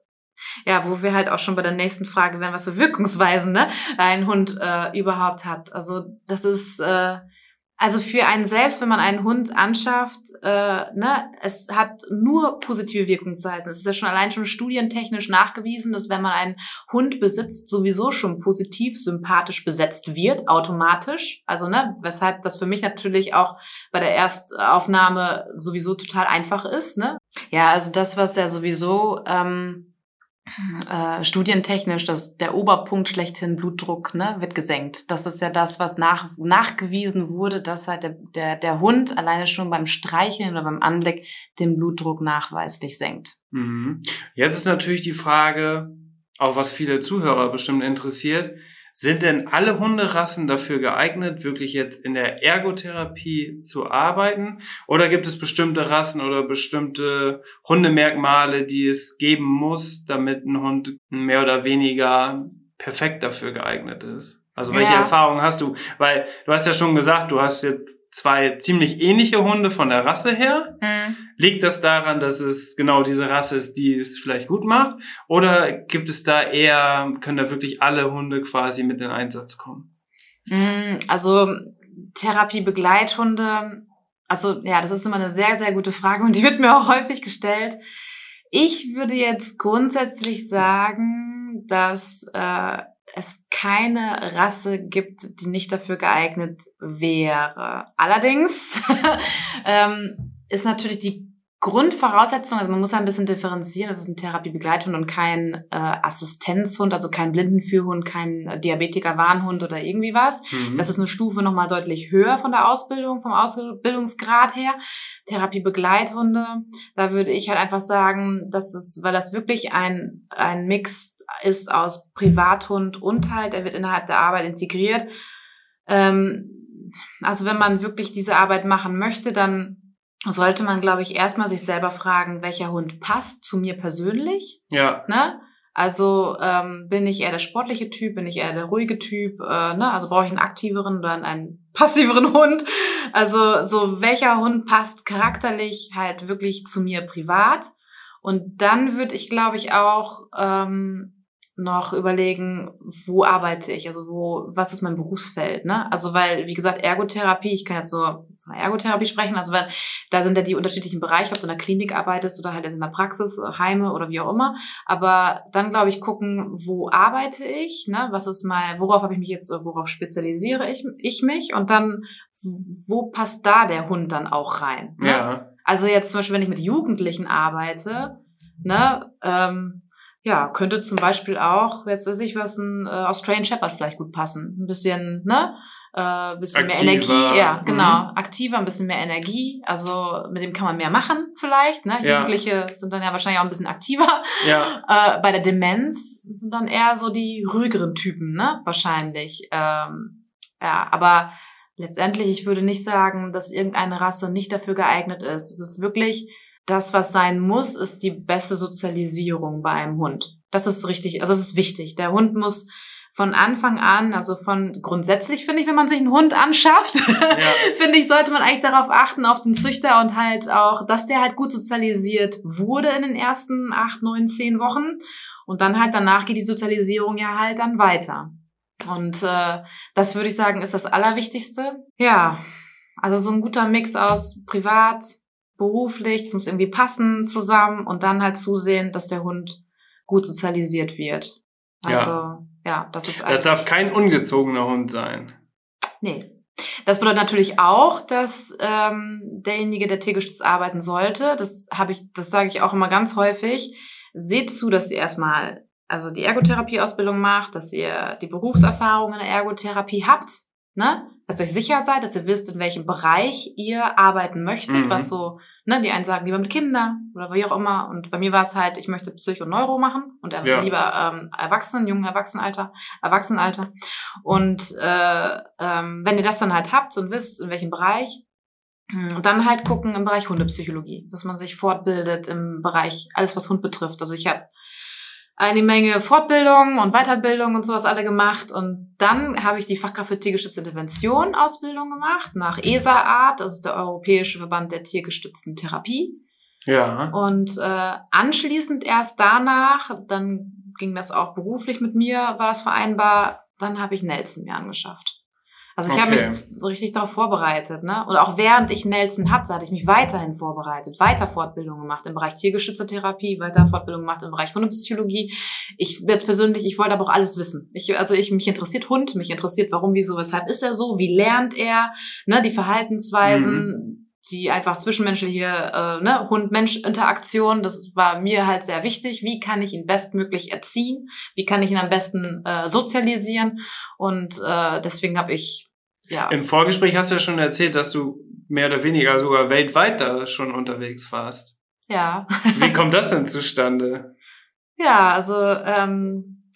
S2: Ja, wo wir halt auch schon bei der nächsten Frage wären, was für Wirkungsweisen, ne, ein Hund äh, überhaupt hat. Also das ist, äh, also für einen selbst, wenn man einen Hund anschafft, äh, ne, es hat nur positive Wirkung zu heißen. Es ist ja schon allein schon studientechnisch nachgewiesen, dass wenn man einen Hund besitzt, sowieso schon positiv, sympathisch besetzt wird, automatisch. Also, ne, weshalb das für mich natürlich auch bei der Erstaufnahme sowieso total einfach ist, ne. Ja, also das, was ja sowieso ähm, äh, studientechnisch, dass der Oberpunkt schlechthin Blutdruck, ne, wird gesenkt. Das ist ja das, was nach, nachgewiesen wurde, dass halt der, der, der Hund alleine schon beim Streicheln oder beim Anblick den Blutdruck nachweislich senkt.
S1: Mhm. Jetzt ist natürlich die Frage, auch was viele Zuhörer bestimmt interessiert, sind denn alle Hunderassen dafür geeignet, wirklich jetzt in der Ergotherapie zu arbeiten? Oder gibt es bestimmte Rassen oder bestimmte Hundemerkmale, die es geben muss, damit ein Hund mehr oder weniger perfekt dafür geeignet ist? Also welche
S2: Ja.
S1: Erfahrungen hast du? Weil du hast ja schon gesagt, du hast jetzt zwei ziemlich ähnliche Hunde von der Rasse her.
S2: Mhm. Liegt
S1: Liegt das daran, dass es genau diese Rasse ist, die es vielleicht gut macht? Oder gibt es da eher, können da wirklich alle Hunde quasi mit in Einsatz kommen?
S2: Also Therapiebegleithunde, also ja, das ist immer eine sehr, sehr gute Frage und die wird mir auch häufig gestellt. Ich würde jetzt grundsätzlich sagen, dass äh, es keine Rasse gibt, die nicht dafür geeignet wäre. Allerdings ähm, ist natürlich die Grundvoraussetzung, also man muss ein bisschen differenzieren, das ist ein Therapiebegleithund und kein äh, Assistenzhund, also kein Blindenführhund, kein Diabetiker-Warnhund oder irgendwie was.
S1: Mhm.
S2: Das ist eine Stufe nochmal deutlich höher von der Ausbildung, vom Ausbildungsgrad her. Therapiebegleithunde, da würde ich halt einfach sagen, dass es, weil das wirklich ein, ein Mix ist aus Privathund und halt, er wird innerhalb der Arbeit integriert. Ähm, also wenn man wirklich diese Arbeit machen möchte, dann sollte man, glaube ich, erstmal sich selber fragen, welcher Hund passt zu mir persönlich.
S1: Ja.
S2: Ne? Also ähm, bin ich eher der sportliche Typ, bin ich eher der ruhige Typ, äh, ne? Also brauche ich einen aktiveren oder einen passiveren Hund. Also so welcher Hund passt charakterlich halt wirklich zu mir privat. Und dann würde ich, glaube ich, auch ähm, noch überlegen, wo arbeite ich, also wo, was ist mein Berufsfeld, ne? Also weil, wie gesagt, Ergotherapie, ich kann jetzt nur von der Ergotherapie sprechen, also weil da sind ja die unterschiedlichen Bereiche, ob du in der Klinik arbeitest oder halt in der Praxis, Heime oder wie auch immer. Aber dann, glaube ich, gucken, wo arbeite ich, ne? Was ist mein, worauf habe ich mich jetzt, worauf spezialisiere ich, ich mich? Und dann, wo passt da der Hund dann auch rein? Ne?
S1: Ja.
S2: Also jetzt zum Beispiel, wenn ich mit Jugendlichen arbeite, ne, ähm, ja, könnte zum Beispiel auch, jetzt weiß ich was, ein äh, Australian Shepherd vielleicht gut passen. Ein bisschen, ne? Äh, bisschen
S1: Aktiver.
S2: mehr Energie, ja, genau.
S1: Mhm.
S2: Aktiver, ein bisschen mehr Energie. Also mit dem kann man mehr machen vielleicht, ne?
S1: Ja.
S2: Jugendliche sind dann ja wahrscheinlich auch ein bisschen aktiver.
S1: Ja.
S2: Äh, bei der Demenz sind dann eher so die ruhigeren Typen, ne? Wahrscheinlich. Ähm, ja, aber letztendlich, ich würde nicht sagen, dass irgendeine Rasse nicht dafür geeignet ist. Es ist wirklich das, was sein muss, ist die beste Sozialisierung bei einem Hund. Das ist richtig, also es ist wichtig. Der Hund muss von Anfang an, also von grundsätzlich finde ich, wenn man sich einen Hund anschafft,
S1: Ja.
S2: finde ich, sollte man eigentlich darauf achten, auf den Züchter und halt auch, dass der halt gut sozialisiert wurde in den ersten acht, neun, zehn Wochen. Und dann halt danach geht die Sozialisierung ja halt dann weiter. Und äh, das würde ich sagen, ist das Allerwichtigste. Ja, also so ein guter Mix aus privat, beruflich, das muss irgendwie passen zusammen und dann halt zusehen, dass der Hund gut sozialisiert wird. Also, ja, ja das ist
S1: Das darf kein ungezogener Hund sein.
S2: Nee. Das bedeutet natürlich auch, dass ähm, derjenige, der tiergestützt arbeiten sollte, das habe ich, das sage ich auch immer ganz häufig, seht zu, dass ihr erstmal also die Ergotherapie-Ausbildung macht, dass ihr die Berufserfahrung in der Ergotherapie habt, ne? Dass ihr euch sicher seid, dass ihr wisst, in welchem Bereich ihr arbeiten möchtet,
S1: Mhm.
S2: was so, ne, die einen sagen lieber mit Kindern oder wie auch immer. Und bei mir war es halt, ich möchte Psycho und Neuro machen und
S1: Ja.
S2: lieber ähm, Erwachsenen, jungen Erwachsenenalter, Erwachsenenalter. Und äh, ähm, wenn ihr das dann halt habt und wisst, in welchem Bereich, mh, dann halt gucken im Bereich Hundepsychologie, dass man sich fortbildet im Bereich alles, was Hund betrifft. Also ich habe eine Menge Fortbildung und Weiterbildung und sowas alle gemacht. Und dann habe ich die Fachkraft für tiergestützte Intervention Ausbildung gemacht, nach E S A-Art, das ist der Europäische Verband der tiergestützten Therapie.
S1: Ja.
S2: Und äh, anschließend erst danach, dann ging das auch beruflich mit mir, war das vereinbar, dann habe ich Nelson mir angeschafft. Also ich
S1: Okay.
S2: habe mich so richtig darauf vorbereitet, ne? Und auch während ich Nelson hatte, hatte ich mich weiterhin vorbereitet, weiter Fortbildungen gemacht im Bereich tiergeschützte Therapie, weiter Fortbildungen gemacht im Bereich Hundepsychologie. Ich jetzt persönlich, ich wollte aber auch alles wissen. Ich, also ich mich interessiert Hund, mich interessiert, warum, wieso, weshalb ist er so, wie lernt er, ne? Die Verhaltensweisen. Mhm. Die einfach zwischenmenschliche äh, ne, Hund-Mensch-Interaktion, das war mir halt sehr wichtig. Wie kann ich ihn bestmöglich erziehen? Wie kann ich ihn am besten äh, sozialisieren? Und äh, deswegen habe ich, ja.
S1: Im Vorgespräch hast du ja schon erzählt, dass du mehr oder weniger sogar weltweit da schon unterwegs warst.
S2: Ja.
S1: Wie kommt das denn zustande?
S2: Ja, also ähm,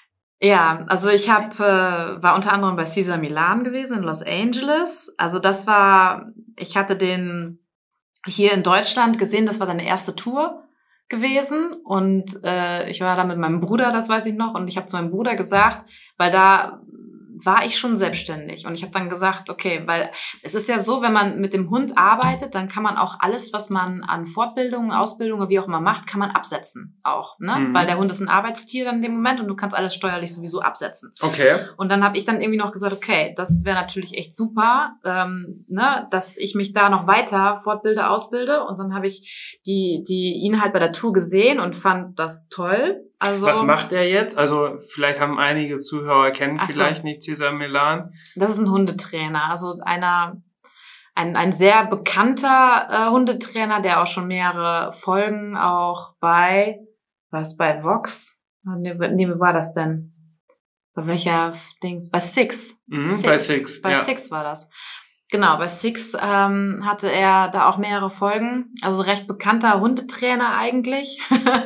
S2: ja, also ich hab, äh, war unter anderem bei Cesar Milan gewesen in Los Angeles. Also das war, ich hatte den hier in Deutschland gesehen, das war seine erste Tour gewesen. Und äh, ich war da mit meinem Bruder, das weiß ich noch. Und ich habe zu meinem Bruder gesagt, weil da war ich schon selbstständig. Und ich habe dann gesagt, okay, weil es ist ja so, wenn man mit dem Hund arbeitet, dann kann man auch alles, was man an Fortbildungen, Ausbildungen, wie auch immer macht, kann man absetzen auch, ne? Mhm. Weil der Hund ist ein Arbeitstier dann in dem Moment und du kannst alles steuerlich sowieso absetzen.
S1: Okay.
S2: Und dann habe ich dann irgendwie noch gesagt, okay, das wäre natürlich echt super, ähm, ne, dass ich mich da noch weiter fortbilde, ausbilde. Und dann habe ich die, die ihn halt bei der Tour gesehen und fand das toll. Also,
S1: was macht er jetzt? Also vielleicht haben einige Zuhörer kennen
S2: so.
S1: vielleicht nicht Cesar Milan.
S2: Das ist ein Hundetrainer, also einer, ein, ein sehr bekannter äh, Hundetrainer, der auch schon mehrere Folgen auch bei, was bei Vox? Nee, nee, wie war das denn? Bei welcher Dings? Bei Six.
S1: Mhm,
S2: Six.
S1: Bei Six.
S2: Bei
S1: ja.
S2: Six war das. Genau, bei Six ähm, hatte er da auch mehrere Folgen, also recht bekannter Hundetrainer eigentlich.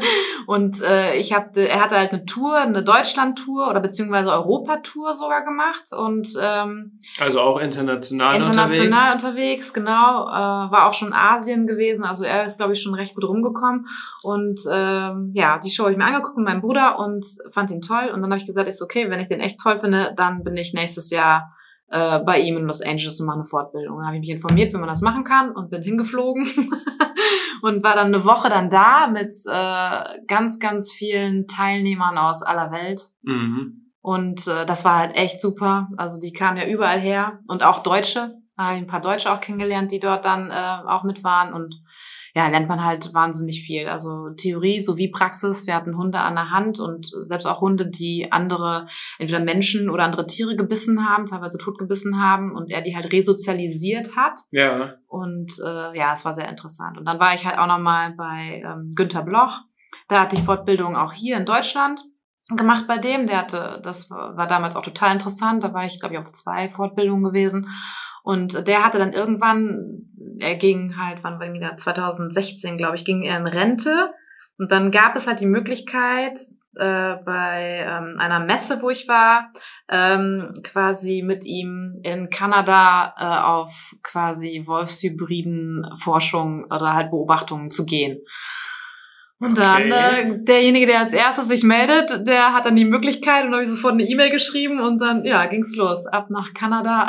S2: Und äh, ich habe, er hatte halt eine Tour, eine Deutschland-Tour oder beziehungsweise Europa-Tour sogar gemacht und ähm,
S1: also auch international,
S2: international
S1: unterwegs.
S2: unterwegs, genau. Äh, war auch schon in Asien gewesen, also er ist, glaube ich, schon recht gut rumgekommen. Und ähm, ja, die Show habe ich mir angeguckt mit meinem Bruder und fand ihn toll. Und dann habe ich gesagt, ist okay, wenn ich den echt toll finde, dann bin ich nächstes Jahr äh, bei ihm in Los Angeles und mache eine Fortbildung. Dann habe ich mich informiert, wie man das machen kann und bin hingeflogen und war dann eine Woche dann da mit äh, ganz, ganz vielen Teilnehmern aus aller Welt.
S1: Mhm.
S2: Und äh, das war halt echt super. Also die kamen ja überall her und auch Deutsche. Da habe ich ein paar Deutsche auch kennengelernt, die dort dann äh, auch mit waren. Und ja, lernt man halt wahnsinnig viel. Also Theorie sowie Praxis. Wir hatten Hunde an der Hand und selbst auch Hunde, die andere, entweder Menschen oder andere Tiere gebissen haben, teilweise tot gebissen haben und er die halt resozialisiert hat.
S1: Ja.
S2: Und äh, ja, es war sehr interessant. Und dann war ich halt auch nochmal bei ähm, Günther Bloch. Da hatte ich Fortbildung auch hier in Deutschland gemacht bei dem. Der hatte, das war, war damals auch total interessant. Da war ich, glaube ich, auf zwei Fortbildungen gewesen. Und der hatte dann irgendwann, er ging halt, wann war wieder zwanzig sechzehn, glaube ich, ging er in Rente. Und dann gab es halt die Möglichkeit, äh, bei ähm, einer Messe, wo ich war, ähm, quasi mit ihm in Kanada äh, auf quasi wolfshybriden Forschung oder halt Beobachtungen zu gehen. Und dann
S1: Okay.
S2: äh, derjenige, der als erstes sich meldet, der hat dann die Möglichkeit und habe ich sofort eine E-Mail geschrieben und dann, ja, ging's los. Ab nach Kanada,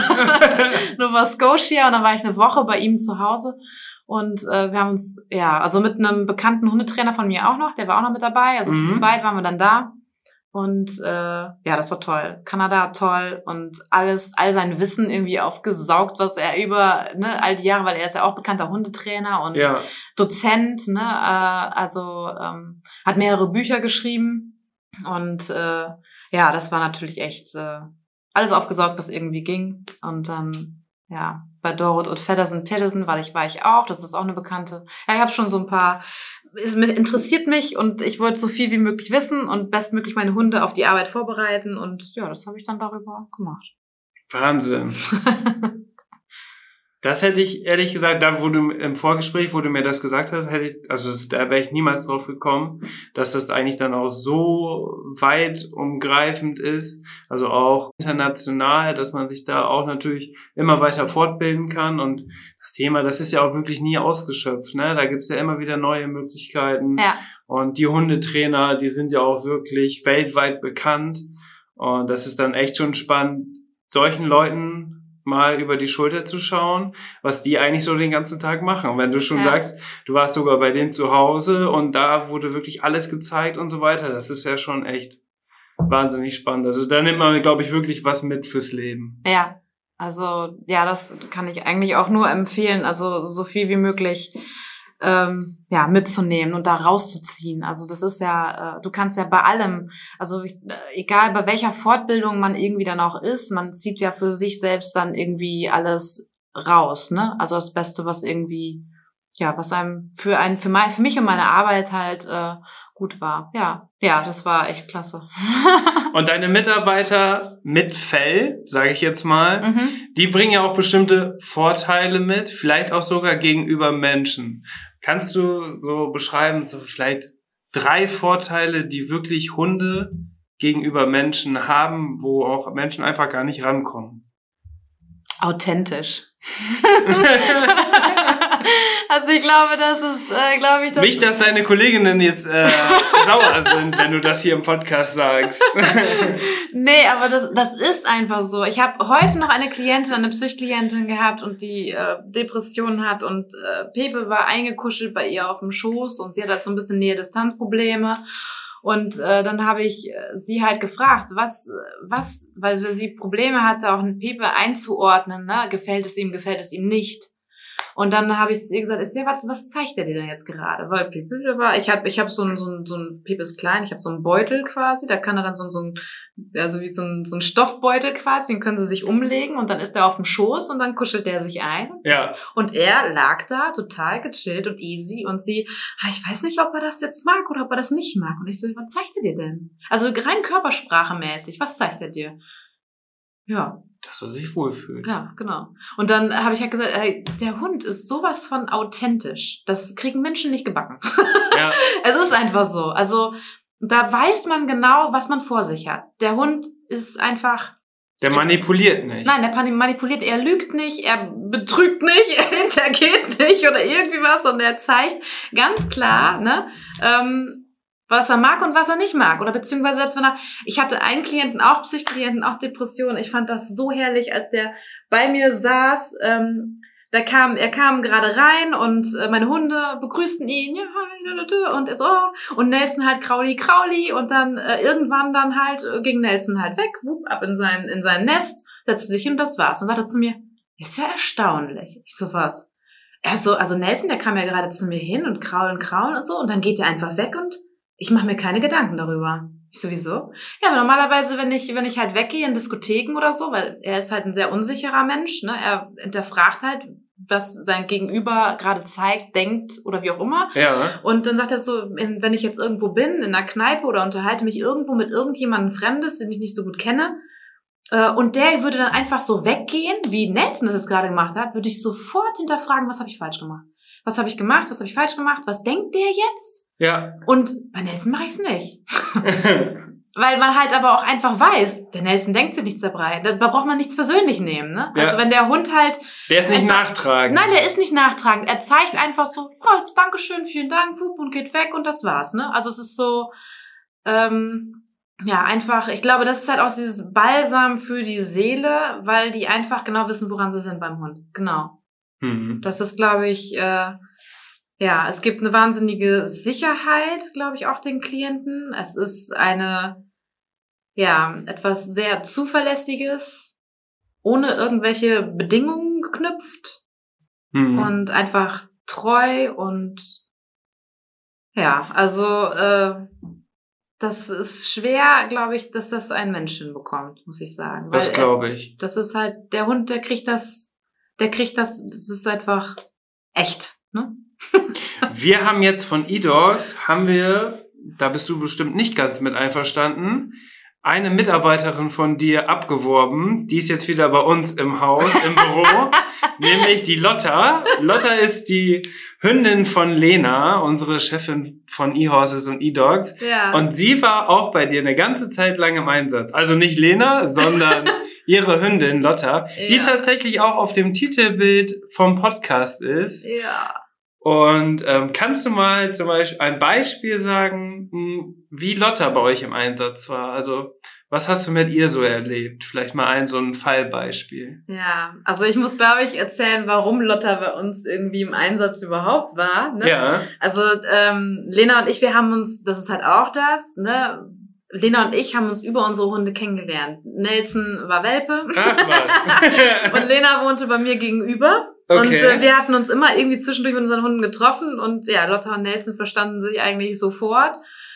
S2: Nova Scotia und dann war ich eine Woche bei ihm zu Hause und äh, wir haben uns, ja, also mit einem bekannten Hundetrainer von mir auch noch, der war auch noch mit dabei, also
S1: Mhm.
S2: zu zweit waren wir dann da und äh, ja, das war toll. Kanada toll und alles, all sein Wissen irgendwie aufgesaugt, was er über ne, all die Jahre, weil er ist ja auch bekannter Hundetrainer und
S1: Ja.
S2: Dozent, ne, äh, also ähm, hat mehrere Bücher geschrieben und äh, ja, das war natürlich echt äh, alles aufgesaugt, was irgendwie ging. Und dann ja, bei Dorot und Feddersen Pedersen war ich war ich auch, das ist auch eine bekannte. Ja, ich habe schon so ein paar, es interessiert mich und ich wollte so viel wie möglich wissen und bestmöglich meine Hunde auf die Arbeit vorbereiten und ja, das habe ich dann darüber gemacht.
S1: Wahnsinn. Das hätte ich, ehrlich gesagt, da wo du im Vorgespräch, wo du mir das gesagt hast, hätte ich, also das, da wäre ich niemals drauf gekommen, dass das eigentlich dann auch so weit umgreifend ist, also auch international, dass man sich da auch natürlich immer weiter fortbilden kann und das Thema, das ist ja auch wirklich nie ausgeschöpft, ne? Da gibt's ja immer wieder neue Möglichkeiten
S2: Ja.
S1: und die Hundetrainer, die sind ja auch wirklich weltweit bekannt und das ist dann echt schon spannend, solchen Leuten mal über die Schulter zu schauen, was die eigentlich so den ganzen Tag machen. Und wenn du schon
S2: Ja.
S1: sagst, du warst sogar bei denen zu Hause und da wurde wirklich alles gezeigt und so weiter, das ist ja schon echt wahnsinnig spannend. Also da nimmt man, glaube ich, wirklich was mit fürs Leben.
S2: Ja, also ja, das kann ich eigentlich auch nur empfehlen, also so viel wie möglich ähm, ja mitzunehmen und da rauszuziehen. Also das ist ja, äh, du kannst ja bei allem, also ich, äh, egal bei welcher Fortbildung man irgendwie dann auch ist, man zieht ja für sich selbst dann irgendwie alles raus, ne? Also das Beste, was irgendwie, ja, was einem für ein, für mein, für mich und meine Arbeit halt äh, gut war. Ja, ja, das war echt klasse.
S1: Und deine Mitarbeiter mit Fell, sage ich jetzt mal,
S2: Mhm.
S1: die bringen ja auch bestimmte Vorteile mit, vielleicht auch sogar gegenüber Menschen. Kannst du so beschreiben, so vielleicht drei Vorteile, die wirklich Hunde gegenüber Menschen haben, wo auch Menschen einfach gar nicht rankommen?
S2: Authentisch. Also ich glaube, das ist, äh, glaube ich, das
S1: Nicht, dass deine Kolleginnen jetzt äh, sauer sind, wenn du das hier im Podcast sagst.
S2: Nee, aber das, das ist einfach so. Ich habe heute noch eine Klientin, eine Psychklientin gehabt und die äh, Depressionen hat und äh, Pepe war eingekuschelt bei ihr auf dem Schoß und sie hat halt so ein bisschen Nähe-Distanz-Probleme. Und äh, dann habe ich äh, sie halt gefragt, was, was, weil sie Probleme hatte, auch einen Pepe einzuordnen, ne? Gefällt es ihm, gefällt es ihm nicht. Und dann habe ich zu ihr gesagt, ist ja, was, was zeigt er dir denn jetzt gerade? Weil Pepe, der war, ich habe ich hab so ein, so ein, so ein, Pepe ist klein, ich habe so einen Beutel quasi, da kann er dann so, so ein, also wie so ein, so ein Stoffbeutel quasi, den können sie sich umlegen und dann ist er auf dem Schoß und dann kuschelt er sich ein.
S1: Ja.
S2: Und er lag da total gechillt und easy und sie, ah, ich weiß nicht, ob er das jetzt mag oder ob er das nicht mag. Und ich so, was zeigt er dir denn? Also rein körpersprachemäßig, was zeigt er dir? Ja.
S1: Dass er sich wohlfühlt.
S2: Ja, genau. Und dann habe ich halt gesagt, ey, der Hund ist sowas von authentisch. Das kriegen Menschen nicht gebacken.
S1: Ja.
S2: Es ist einfach so. Also da weiß man genau, was man vor sich hat. Der Hund ist einfach...
S1: Der manipuliert nicht.
S2: Nein, der manipuliert, er lügt nicht, er betrügt nicht, er hintergeht nicht oder irgendwie was. Und er zeigt ganz klar, ne, ähm, was er mag und was er nicht mag. Oder beziehungsweise selbst wenn er, ich hatte einen Klienten, auch Psychklienten, auch Depressionen. Ich fand das so herrlich, als der bei mir saß. Ähm, da kam, er kam gerade rein und äh, meine Hunde begrüßten ihn. Ja, hi, und er so, oh. Und Nelson halt Krauli, Krauli. Und dann äh, irgendwann dann halt äh, ging Nelson halt weg, wupp, ab in sein, in sein Nest, setzte sich hin und das war's. Und sagte zu mir, ist ja erstaunlich. Ich so, was? Er so, also Nelson, der kam ja gerade zu mir hin und kraulen, kraulen und so. Und dann geht er einfach weg und ich mache mir keine Gedanken darüber. Ich sowieso. Ja, aber normalerweise, wenn ich, wenn ich halt weggehe in Diskotheken oder so, weil er ist halt ein sehr unsicherer Mensch, ne, er hinterfragt halt, was sein Gegenüber gerade zeigt, denkt oder wie auch immer.
S1: Ja.
S2: Und dann sagt er so, wenn ich jetzt irgendwo bin, in einer Kneipe oder unterhalte mich irgendwo mit irgendjemandem Fremdes, den ich nicht so gut kenne, äh, und der würde dann einfach so weggehen, wie Nelson das gerade gemacht hat, würde ich sofort hinterfragen, was habe ich falsch gemacht? Was habe ich gemacht? Was habe ich falsch gemacht? Was denkt der jetzt?
S1: Ja.
S2: Und bei Nelson mache ich es nicht. Weil man halt aber auch einfach weiß, der Nelson denkt sich nichts dabei. Da braucht man nichts persönlich nehmen, ne?
S1: Ja.
S2: Also wenn der Hund halt...
S1: Der ist nicht
S2: einfach,
S1: nachtragend.
S2: Nein, der ist nicht nachtragend. Er zeigt einfach so, oh, jetzt Dankeschön, vielen Dank, wupp, und geht weg und das war's, ne? Also es ist so, ähm, ja, einfach, ich glaube, das ist halt auch dieses Balsam für die Seele, weil die einfach genau wissen, woran sie sind beim Hund. Genau.
S1: Mhm.
S2: Das ist, glaube ich, äh, ja, es gibt eine wahnsinnige Sicherheit, glaube ich, auch den Klienten. Es ist eine, ja, etwas sehr Zuverlässiges, ohne irgendwelche Bedingungen geknüpft
S1: Mhm.
S2: und einfach treu und ja, also äh, das ist schwer, glaube ich, dass das ein Mensch hinbekommt, muss ich sagen.
S1: Das
S2: Weil
S1: glaube ich.
S2: er, das ist halt, der Hund, der kriegt das, der kriegt das, das ist einfach echt, ne?
S1: Wir haben jetzt von eDogs, haben wir, da bist du bestimmt nicht ganz mit einverstanden, eine Mitarbeiterin von dir abgeworben. Die ist jetzt wieder bei uns im Haus, im Büro, nämlich die Lotta. Lotta ist die Hündin von Lena, unsere Chefin von eHorses und eDogs.
S2: Ja.
S1: Und sie war auch bei dir eine ganze Zeit lang im Einsatz. Also nicht Lena, sondern ihre Hündin Lotta, die
S2: Ja.
S1: tatsächlich auch auf dem Titelbild vom Podcast ist.
S2: Ja.
S1: Und ähm, kannst du mal zum Beispiel ein Beispiel sagen, mh, wie Lotta bei euch im Einsatz war? Also Was hast du mit ihr so erlebt? Vielleicht mal ein so ein Fallbeispiel.
S2: Ja, also ich muss, glaube ich, erzählen, warum Lotta bei uns irgendwie im Einsatz überhaupt war. Ne?
S1: Ja.
S2: Also ähm, Lena und ich, wir haben uns, das ist halt auch das, ne? Lena und ich haben uns über unsere Hunde kennengelernt. Nelson war Welpe.
S1: Ach was.
S2: Und Lena wohnte bei mir gegenüber. Okay. Und äh, wir hatten uns immer irgendwie zwischendurch mit unseren Hunden getroffen. Und ja, Lotta und Nelson verstanden sich eigentlich sofort.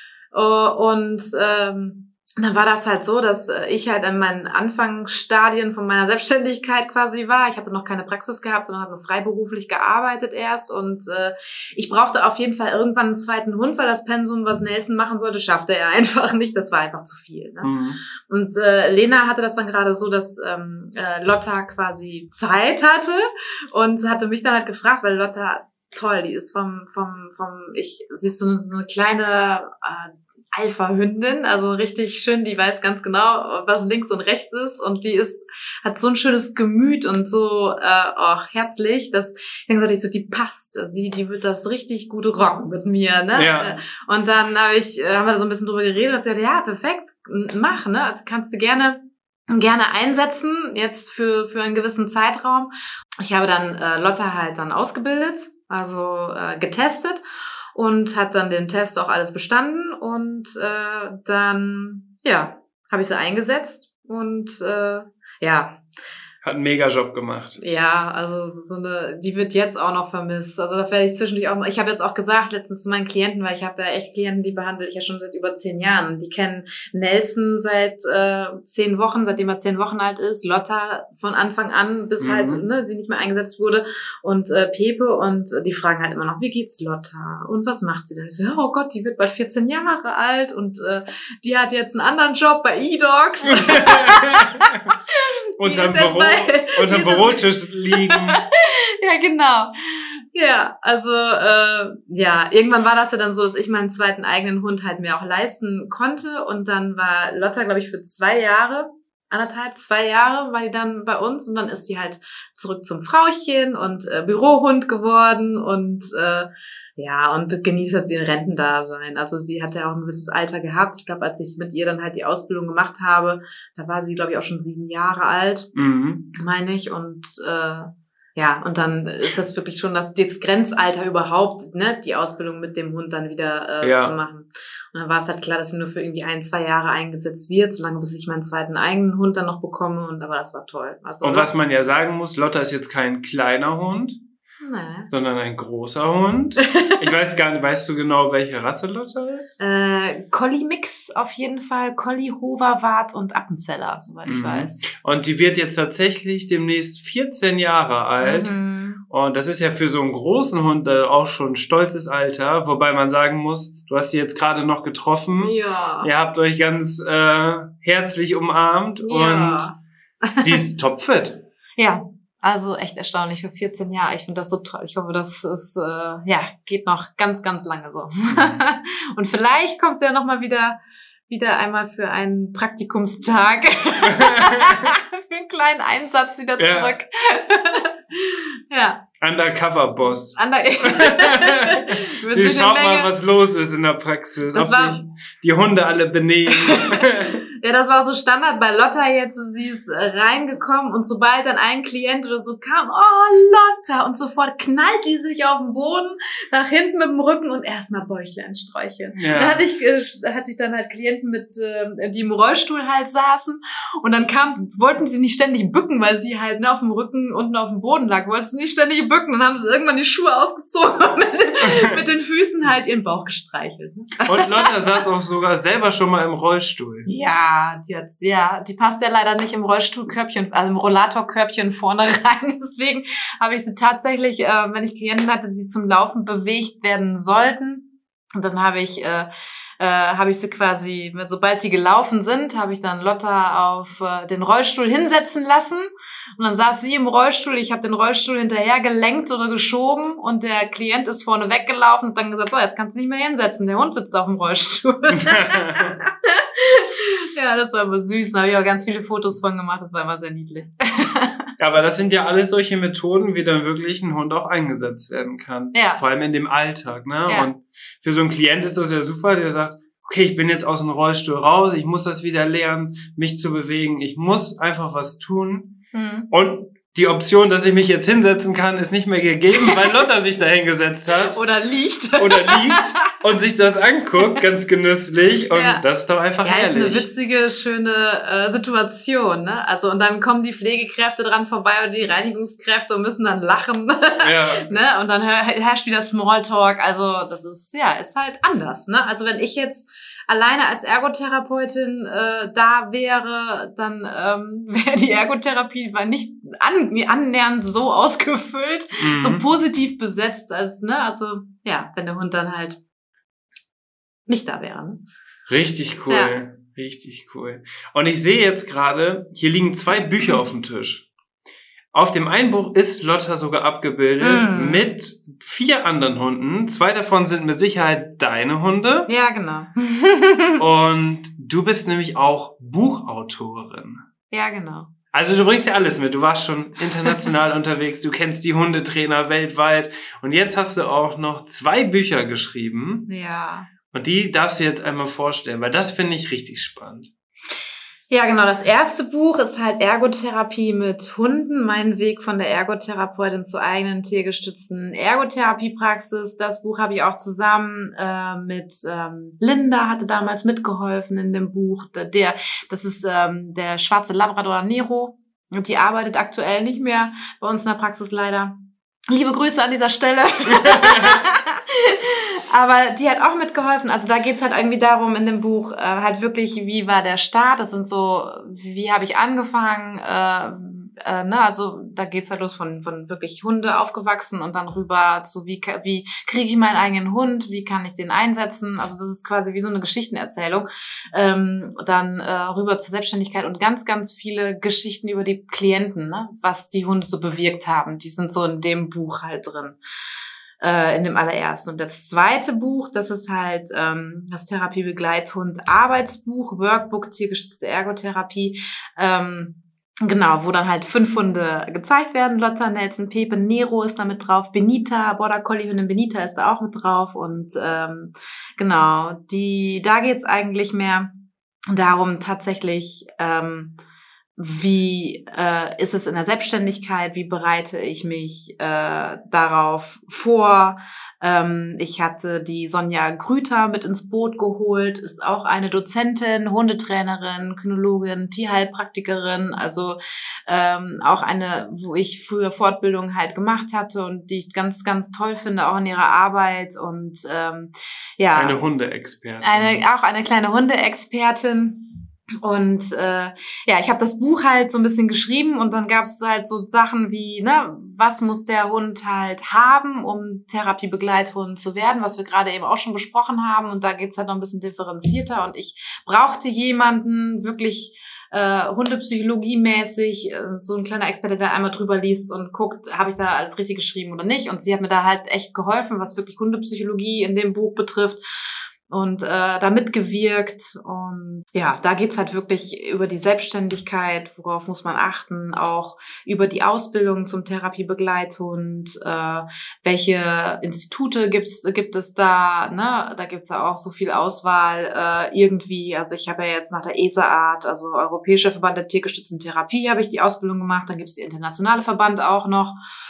S2: Uh, und ähm, dann war das halt so, dass ich halt in meinen Anfangsstadien von meiner Selbstständigkeit quasi war. Ich hatte noch keine Praxis gehabt, sondern habe nur freiberuflich gearbeitet erst. Und äh, ich brauchte auf jeden Fall irgendwann einen zweiten Hund, weil das Pensum, was Nelson machen sollte, schaffte er einfach nicht. Das war einfach zu viel. Ne? Mhm. Und äh, Lena hatte das dann gerade so, dass ähm, äh, Lotta quasi Zeit hatte und hatte mich dann halt gefragt, weil Lotta toll, die ist vom, vom, vom, ich, sie ist so eine, so eine kleine äh, Alpha-Hündin, also richtig schön, die weiß ganz genau, was links und rechts ist und die ist, hat so ein schönes Gemüt und so äh, oh, herzlich, dass ich dann gesagt ich so, die passt, also die, die wird das richtig gut rocken mit mir, ne?
S1: Ja.
S2: Und dann habe ich, äh, haben wir so ein bisschen drüber geredet und sie hat ja, perfekt, mach, ne? Also kannst du gerne gerne einsetzen, jetzt für für einen gewissen Zeitraum. Ich habe dann äh, Lotta halt dann ausgebildet, also äh, getestet und hat dann den Test auch alles bestanden und äh, dann, ja, habe ich sie eingesetzt und äh, ja.
S1: Hat einen Mega-Job gemacht.
S2: Ja, also so eine, die wird jetzt auch noch vermisst. Also da werde ich zwischendurch auch mal, ich habe jetzt auch gesagt letztens zu meinen Klienten, weil ich habe ja echt Klienten, die behandle ich ja schon seit über zehn Jahren. Die kennen Nelson seit äh, zehn Wochen, seitdem er zehn Wochen alt ist, Lotta von Anfang an, bis mhm. halt ne, sie nicht mehr eingesetzt wurde und äh, Pepe und äh, die fragen halt immer noch, wie geht's Lotta und was macht sie denn? Ich so, oh Gott, die wird bald vierzehn Jahre alt und äh, die hat jetzt einen anderen Job bei eDogs.
S1: Unterm Büro, unterm Bürotisch liegen.
S2: Ja, genau. Ja, also äh, ja, irgendwann war das ja dann so, dass ich meinen zweiten eigenen Hund halt mir auch leisten konnte und dann war Lotta, glaube ich, für zwei Jahre, anderthalb, zwei Jahre war die dann bei uns und dann ist die halt zurück zum Frauchen und äh, Bürohund geworden und äh, ja, und genießt jetzt ihr Rentendasein. Also sie hat ja auch ein gewisses Alter gehabt. Ich glaube, als ich mit ihr dann halt die Ausbildung gemacht habe, da war sie, glaube ich, auch schon sieben Jahre alt, mhm. meine ich. Und äh, ja, und dann ist das wirklich schon das, das Grenzalter überhaupt, ne, die Ausbildung mit dem Hund dann wieder äh, ja. zu machen. Und dann war es halt klar, dass sie nur für irgendwie ein, zwei Jahre eingesetzt wird, solange bis ich meinen zweiten eigenen Hund dann noch bekomme. Und aber das war toll. Also,
S1: und was man ja sagen muss, Lotta ist jetzt kein kleiner Hund.
S2: Nee.
S1: Sondern ein großer Hund. Ich weiß gar nicht, weißt du genau, welche Rasse Lotta ist?
S2: Äh, Collie-Mix auf jeden Fall. Collie, Hoverwart und Appenzeller, soweit ich mhm. weiß.
S1: Und die wird jetzt tatsächlich demnächst vierzehn Jahre alt. Mhm. Und das ist ja für so einen großen Hund auch schon ein stolzes Alter. Wobei man sagen muss, du hast sie jetzt gerade noch getroffen.
S2: Ja.
S1: Ihr habt euch ganz äh, herzlich umarmt. Ja. Und sie ist topfit.
S2: Ja. Also echt erstaunlich für vierzehn Jahre. Ich finde das so toll. Ich hoffe, das ist, äh, ja, geht noch ganz, ganz lange so. Und vielleicht kommt sie ja nochmal wieder, wieder einmal für einen Praktikumstag. Für einen kleinen Einsatz wieder zurück. Ja. Ja.
S1: Undercover-Boss.
S2: Under
S1: Sie schaut mal, was los ist in der Praxis. Das ob war sich die Hunde alle benehmen.
S2: Ja, das war so Standard bei Lotta jetzt. Sie ist reingekommen und sobald dann ein Klient oder so kam, oh, Lotta, und sofort knallt die sich auf den Boden, nach hinten mit dem Rücken und erstmal Bäuchlein streicheln. Ja. Da hatte ich, äh, hatte ich dann halt Klienten mit, äh, die im Rollstuhl halt saßen und dann kam, wollten sie nicht ständig bücken, weil sie halt ne, auf dem Rücken unten auf dem Boden lag, wollten sie nicht ständig bücken und haben sie irgendwann die Schuhe ausgezogen und mit den, mit den Füßen halt ihren Bauch gestreichelt.
S1: Und Lotta saß auch sogar selber schon mal im Rollstuhl.
S2: Ja, die hat, ja, die passt ja leider nicht im Rollstuhlkörbchen, also im Rollatorkörbchen vorne rein. Deswegen habe ich sie tatsächlich, äh, wenn ich Klienten hatte, die zum Laufen bewegt werden sollten, und dann habe ich, äh, äh, habe ich sie quasi, sobald die gelaufen sind, habe ich dann Lotta auf äh, den Rollstuhl hinsetzen lassen. Und dann saß sie im Rollstuhl, ich habe den Rollstuhl hinterher gelenkt oder geschoben und der Klient ist vorne weggelaufen und dann gesagt, so, jetzt kannst du nicht mehr hinsetzen, der Hund sitzt auf dem Rollstuhl. Ja, das war immer süß, da habe ich auch ganz viele Fotos von gemacht, das war immer sehr niedlich.
S1: Aber das sind ja alles solche Methoden, wie dann wirklich ein Hund auch eingesetzt werden kann.
S2: Ja.
S1: Vor allem in dem Alltag, ne?
S2: Ja.
S1: Und für so einen Klient ist das ja super, der sagt, okay, ich bin jetzt aus dem Rollstuhl raus, ich muss das wieder lernen, mich zu bewegen, ich muss einfach was tun. Mhm. Und die Option, dass ich mich jetzt hinsetzen kann, ist nicht mehr gegeben, weil Lotta sich da hingesetzt hat.
S2: Oder liegt.
S1: Oder liegt und sich das anguckt, ganz genüsslich. Und ja. das ist doch einfach
S2: ja,
S1: herrlich.
S2: Ja, ist eine witzige, schöne äh, Situation, ne? Also, und dann kommen die Pflegekräfte dran vorbei oder die Reinigungskräfte und müssen dann lachen. Ja. ne? Und dann herrscht wieder Smalltalk. Also, das ist, ja, ist halt anders, ne? Also, wenn ich jetzt alleine als Ergotherapeutin äh, da wäre, dann ähm, wäre die Ergotherapie nicht an, annähernd so ausgefüllt, mhm. so positiv besetzt, als, ne, also, ja, wenn der Hund dann halt nicht da wäre. Ne?
S1: Richtig cool, ja. richtig cool. Und ich sehe jetzt gerade, hier liegen zwei Bücher auf dem Tisch. Auf dem einen Buch ist Lotta sogar abgebildet mm. mit vier anderen Hunden. Zwei davon sind mit Sicherheit deine Hunde.
S2: Ja, genau.
S1: Und du bist nämlich auch Buchautorin.
S2: Ja, genau.
S1: Also du bringst ja alles mit. Du warst schon international unterwegs. Du kennst die Hundetrainer weltweit. Und jetzt hast du auch noch zwei Bücher geschrieben.
S2: Ja.
S1: Und die darfst du jetzt einmal vorstellen, weil das finde ich richtig spannend.
S2: Ja, genau. Das erste Buch ist halt Ergotherapie mit Hunden. Mein Weg von der Ergotherapeutin zur eigenen tiergestützten Ergotherapiepraxis. Das Buch habe ich auch zusammen äh, mit ähm, Linda, hatte damals mitgeholfen in dem Buch. Der, das ist ähm, der schwarze Labrador Nero. Und die arbeitet aktuell nicht mehr bei uns in der Praxis leider. Liebe Grüße an dieser Stelle. Aber die hat auch mitgeholfen. Also da geht's halt irgendwie darum in dem Buch, äh, halt wirklich, wie war der Start? Das sind so, wie habe ich angefangen? Äh, äh, ne? Also da geht's halt los von von wirklich Hunde aufgewachsen und dann rüber zu, wie wie kriege ich meinen eigenen Hund? Wie kann ich den einsetzen? Also das ist quasi wie so eine Geschichtenerzählung. Ähm, dann äh, rüber zur Selbstständigkeit und ganz, ganz viele Geschichten über die Klienten, ne? Was die Hunde so bewirkt haben. Die sind so in dem Buch halt drin. In dem allerersten. Und das zweite Buch, das ist halt ähm, das Therapie-Begleithund-Arbeitsbuch, Workbook, tiergestützte Ergotherapie, ähm, genau, wo dann halt fünf Hunde gezeigt werden. Lotta, Nelson, Pepe, Nero ist da mit drauf, Benita, Border Collie-Hündin Benita ist da auch mit drauf und ähm, genau, die, da geht's eigentlich mehr darum tatsächlich, ähm, wie äh, ist es in der Selbstständigkeit? Wie bereite ich mich äh, darauf vor? Ähm, ich hatte die Sonja Grüter mit ins Boot geholt, ist auch eine Dozentin, Hundetrainerin, Kynologin, Tierheilpraktikerin, also ähm, auch eine, wo ich früher Fortbildung halt gemacht hatte und die ich ganz, ganz toll finde, auch in ihrer Arbeit und ähm, ja.
S1: Eine Hundeexpertin.
S2: Eine, auch eine kleine Hundeexpertin. Und äh, ja, ich habe das Buch halt so ein bisschen geschrieben und dann gab es halt so Sachen wie, ne, was muss der Hund halt haben, um Therapiebegleithund zu werden, was wir gerade eben auch schon besprochen haben. Und da geht's halt noch ein bisschen differenzierter. Und ich brauchte jemanden wirklich äh, Hundepsychologie-mäßig, äh, so ein kleiner Experte, der einmal drüber liest und guckt, habe ich da alles richtig geschrieben oder nicht. Und sie hat mir da halt echt geholfen, was wirklich Hundepsychologie in dem Buch betrifft. Und äh, da mitgewirkt und ja, da geht's halt wirklich über die Selbstständigkeit, worauf muss man achten, auch über die Ausbildung zum Therapiebegleithund, äh, welche Institute gibt's gibt es da, ne? Da gibt's ja auch so viel Auswahl äh, irgendwie, also ich habe ja jetzt nach der E S A-Art, also Europäischer Verband der tiergestützten Therapie, habe ich die Ausbildung gemacht, dann gibt's die internationale Verband auch noch.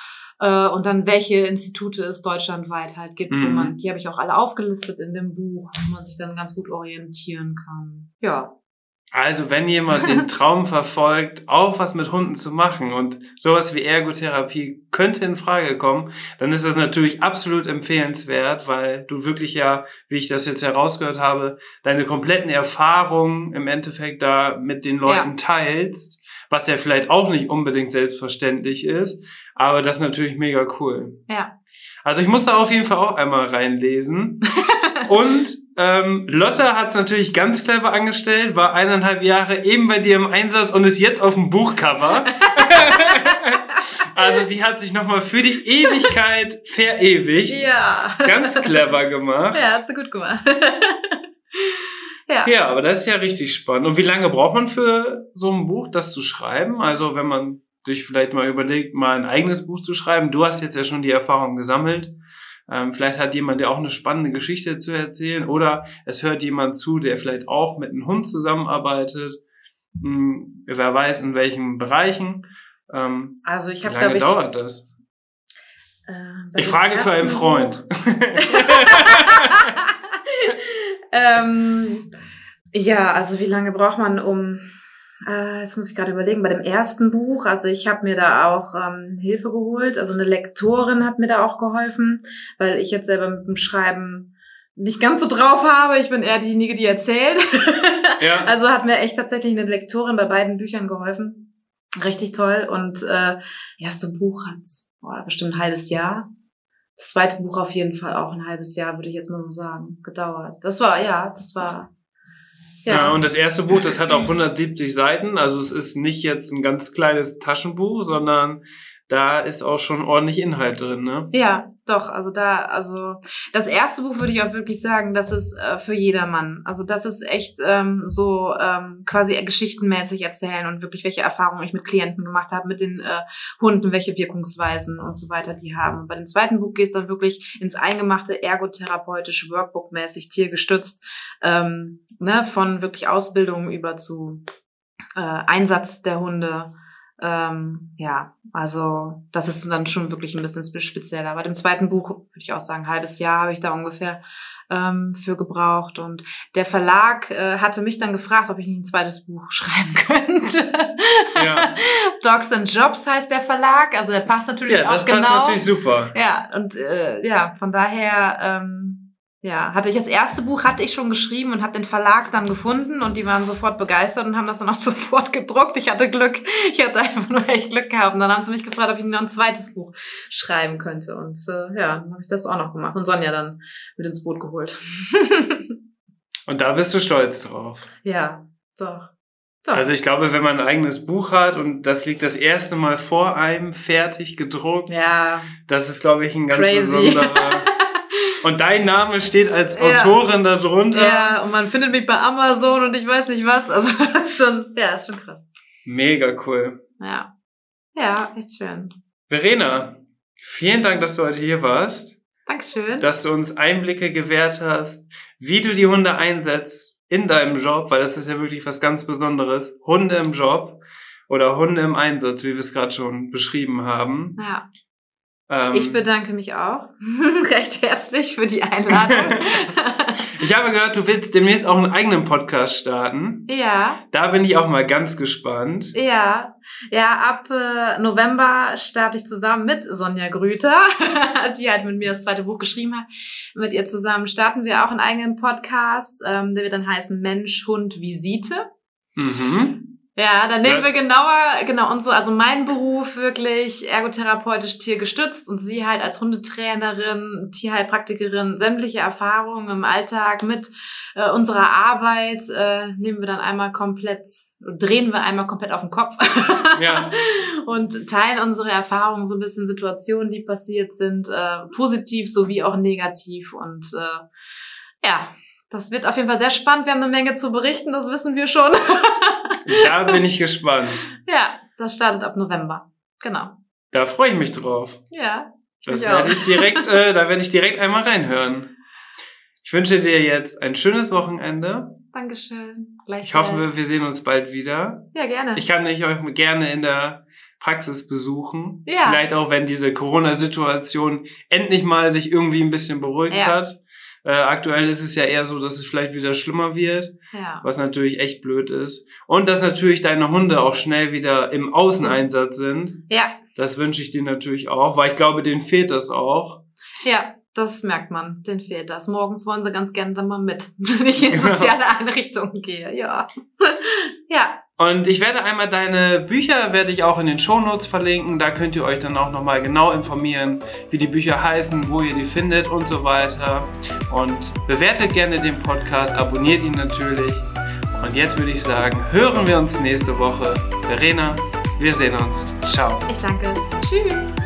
S2: Und dann, welche Institute es deutschlandweit halt gibt, mhm. wo man, die habe ich auch alle aufgelistet in dem Buch, wo man sich dann ganz gut orientieren kann. Ja.
S1: Also, wenn jemand den Traum verfolgt, auch was mit Hunden zu machen und sowas wie Ergotherapie könnte in Frage kommen, dann ist das natürlich absolut empfehlenswert, weil du wirklich ja, wie ich das jetzt herausgehört habe, deine kompletten Erfahrungen im Endeffekt da mit den Leuten ja. teilst, was ja vielleicht auch nicht unbedingt selbstverständlich ist, aber das ist natürlich mega cool.
S2: Ja.
S1: Also ich muss da auf jeden Fall auch einmal reinlesen. Und ähm, Lotta hat's natürlich ganz clever angestellt, war eineinhalb Jahre eben bei dir im Einsatz und ist jetzt auf dem Buchcover. Also die hat sich nochmal für die Ewigkeit verewigt.
S2: Ja.
S1: Ganz clever gemacht.
S2: Ja, hast du gut gemacht.
S1: Ja. ja, aber das ist ja richtig spannend. Und wie lange braucht man für so ein Buch, das zu schreiben? Also wenn man sich vielleicht mal überlegt, mal ein eigenes Buch zu schreiben. Du hast jetzt ja schon die Erfahrung gesammelt. Ähm, vielleicht hat jemand ja auch eine spannende Geschichte zu erzählen oder es hört jemand zu, der vielleicht auch mit einem Hund zusammenarbeitet. Hm, wer weiß, in welchen Bereichen. Ähm,
S2: also ich
S1: wie
S2: habe,
S1: lange
S2: glaube ich...
S1: dauert das?
S2: Äh,
S1: ich frage für einen Freund.
S2: ähm, ja, also wie lange braucht man, um... Äh, jetzt muss ich gerade überlegen, bei dem ersten Buch, also ich habe mir da auch ähm, Hilfe geholt, also eine Lektorin hat mir da auch geholfen, weil ich jetzt selber mit dem Schreiben nicht ganz so drauf habe. Ich bin eher diejenige, die erzählt. Ja. Also hat mir echt tatsächlich eine Lektorin bei beiden Büchern geholfen. Richtig toll. Und äh, erste Buch hat boah, bestimmt ein halbes Jahr. Das zweite Buch auf jeden Fall auch ein halbes Jahr, würde ich jetzt mal so sagen, gedauert. Das war, ja, das war...
S1: Ja. ja, und das erste Buch, das hat auch hundertsiebzig Seiten. Also es ist nicht jetzt ein ganz kleines Taschenbuch, sondern da ist auch schon ordentlich Inhalt drin, ne?
S2: Ja, doch. Also da, also das erste Buch würde ich auch wirklich sagen, das ist äh, für jedermann. Also das ist echt ähm, so ähm, quasi geschichtenmäßig erzählen und wirklich welche Erfahrungen ich mit Klienten gemacht habe, mit den äh, Hunden, welche Wirkungsweisen und so weiter die haben. Und bei dem zweiten Buch geht es dann wirklich ins Eingemachte, ergotherapeutisch, Workbook-mäßig, tiergestützt, ähm, ne, von wirklich Ausbildung über zu äh, Einsatz der Hunde. Ähm, ja, also das ist dann schon wirklich ein bisschen spezieller. Bei dem zweiten Buch würde ich auch sagen, ein halbes Jahr habe ich da ungefähr ähm, für gebraucht. Und der Verlag äh, hatte mich dann gefragt, ob ich nicht ein zweites Buch schreiben könnte. Ja. Dogs and Jobs heißt der Verlag, also der passt natürlich
S1: ja,
S2: auch genau. Ja,
S1: das passt natürlich super.
S2: Ja, und äh, ja, von daher... Ähm, Ja, hatte ich das erste Buch, hatte ich schon geschrieben und habe den Verlag dann gefunden und die waren sofort begeistert und haben das dann auch sofort gedruckt. Ich hatte Glück, ich hatte einfach nur echt Glück gehabt. Und dann haben sie mich gefragt, ob ich noch ein zweites Buch schreiben könnte. Und äh, ja, dann habe ich das auch noch gemacht und Sonja dann mit ins Boot geholt.
S1: Und da bist du stolz drauf.
S2: Ja, doch. doch.
S1: Also ich glaube, wenn man ein eigenes Buch hat und das liegt das erste Mal vor einem, fertig gedruckt,
S2: ja.
S1: das ist, glaube ich, ein ganz
S2: Crazy.
S1: besonderer... Und dein Name steht als Autorin ja. da drunter.
S2: Ja, und man findet mich bei Amazon und ich weiß nicht was. Also schon, ja, ist schon krass.
S1: Mega cool.
S2: Ja. Ja, echt schön.
S1: Verena, vielen Dank, dass du heute hier warst.
S2: Dankeschön.
S1: Dass du uns Einblicke gewährt hast, wie du die Hunde einsetzt in deinem Job, weil das ist ja wirklich was ganz Besonderes. Hunde im Job oder Hunde im Einsatz, wie wir es gerade schon beschrieben haben.
S2: Ja.
S1: Ähm,
S2: ich bedanke mich auch recht herzlich für die Einladung.
S1: Ich habe gehört, du willst demnächst auch einen eigenen Podcast starten.
S2: Ja.
S1: Da bin ich auch mal ganz gespannt.
S2: Ja, ja, ab äh, November starte ich zusammen mit Sonja Grüter, die halt mit mir das zweite Buch geschrieben hat. Mit ihr zusammen starten wir auch einen eigenen Podcast, ähm, der wird dann heißen Mensch, Hund, Visite.
S1: Mhm.
S2: Ja, dann nehmen wir genauer, genau, unsere, also mein Beruf wirklich ergotherapeutisch tiergestützt und sie halt als Hundetrainerin, Tierheilpraktikerin, sämtliche Erfahrungen im Alltag mit äh, unserer Arbeit äh, nehmen wir dann einmal komplett, drehen wir einmal komplett auf den Kopf. Ja. Und teilen unsere Erfahrungen, so ein bisschen Situationen, die passiert sind, äh, positiv sowie auch negativ und äh, ja, das wird auf jeden Fall sehr spannend. Wir haben eine Menge zu berichten, das wissen wir schon.
S1: Da bin ich gespannt.
S2: Ja, das startet ab November. Genau.
S1: Da freue ich mich drauf.
S2: Ja.
S1: Das werde ich direkt, äh, da werde ich direkt einmal reinhören. Ich wünsche dir jetzt ein schönes Wochenende.
S2: Dankeschön.
S1: Ich hoffe, wir sehen uns bald wieder.
S2: Ja, gerne.
S1: Ich kann euch gerne in der Praxis besuchen.
S2: Ja.
S1: Vielleicht auch, wenn diese Corona-Situation endlich mal sich irgendwie ein bisschen beruhigt ja. hat. Äh, aktuell ist es ja eher so, dass es vielleicht wieder schlimmer wird,
S2: ja.
S1: was natürlich echt blöd ist. Und dass natürlich deine Hunde auch schnell wieder im Außeneinsatz sind.
S2: Ja.
S1: Das wünsche ich dir natürlich auch, weil ich glaube, denen fehlt das auch.
S2: Ja, das merkt man, denen fehlt das. Morgens wollen sie ganz gerne dann mal mit, wenn ich in soziale Einrichtungen gehe. Ja. Ja.
S1: Und ich werde einmal deine Bücher, werde ich auch in den Shownotes verlinken. Da könnt ihr euch dann auch nochmal genau informieren, wie die Bücher heißen, wo ihr die findet und so weiter. Und bewertet gerne den Podcast, abonniert ihn natürlich. Und jetzt würde ich sagen, hören wir uns nächste Woche. Verena, wir sehen uns. Ciao.
S2: Ich danke. Tschüss.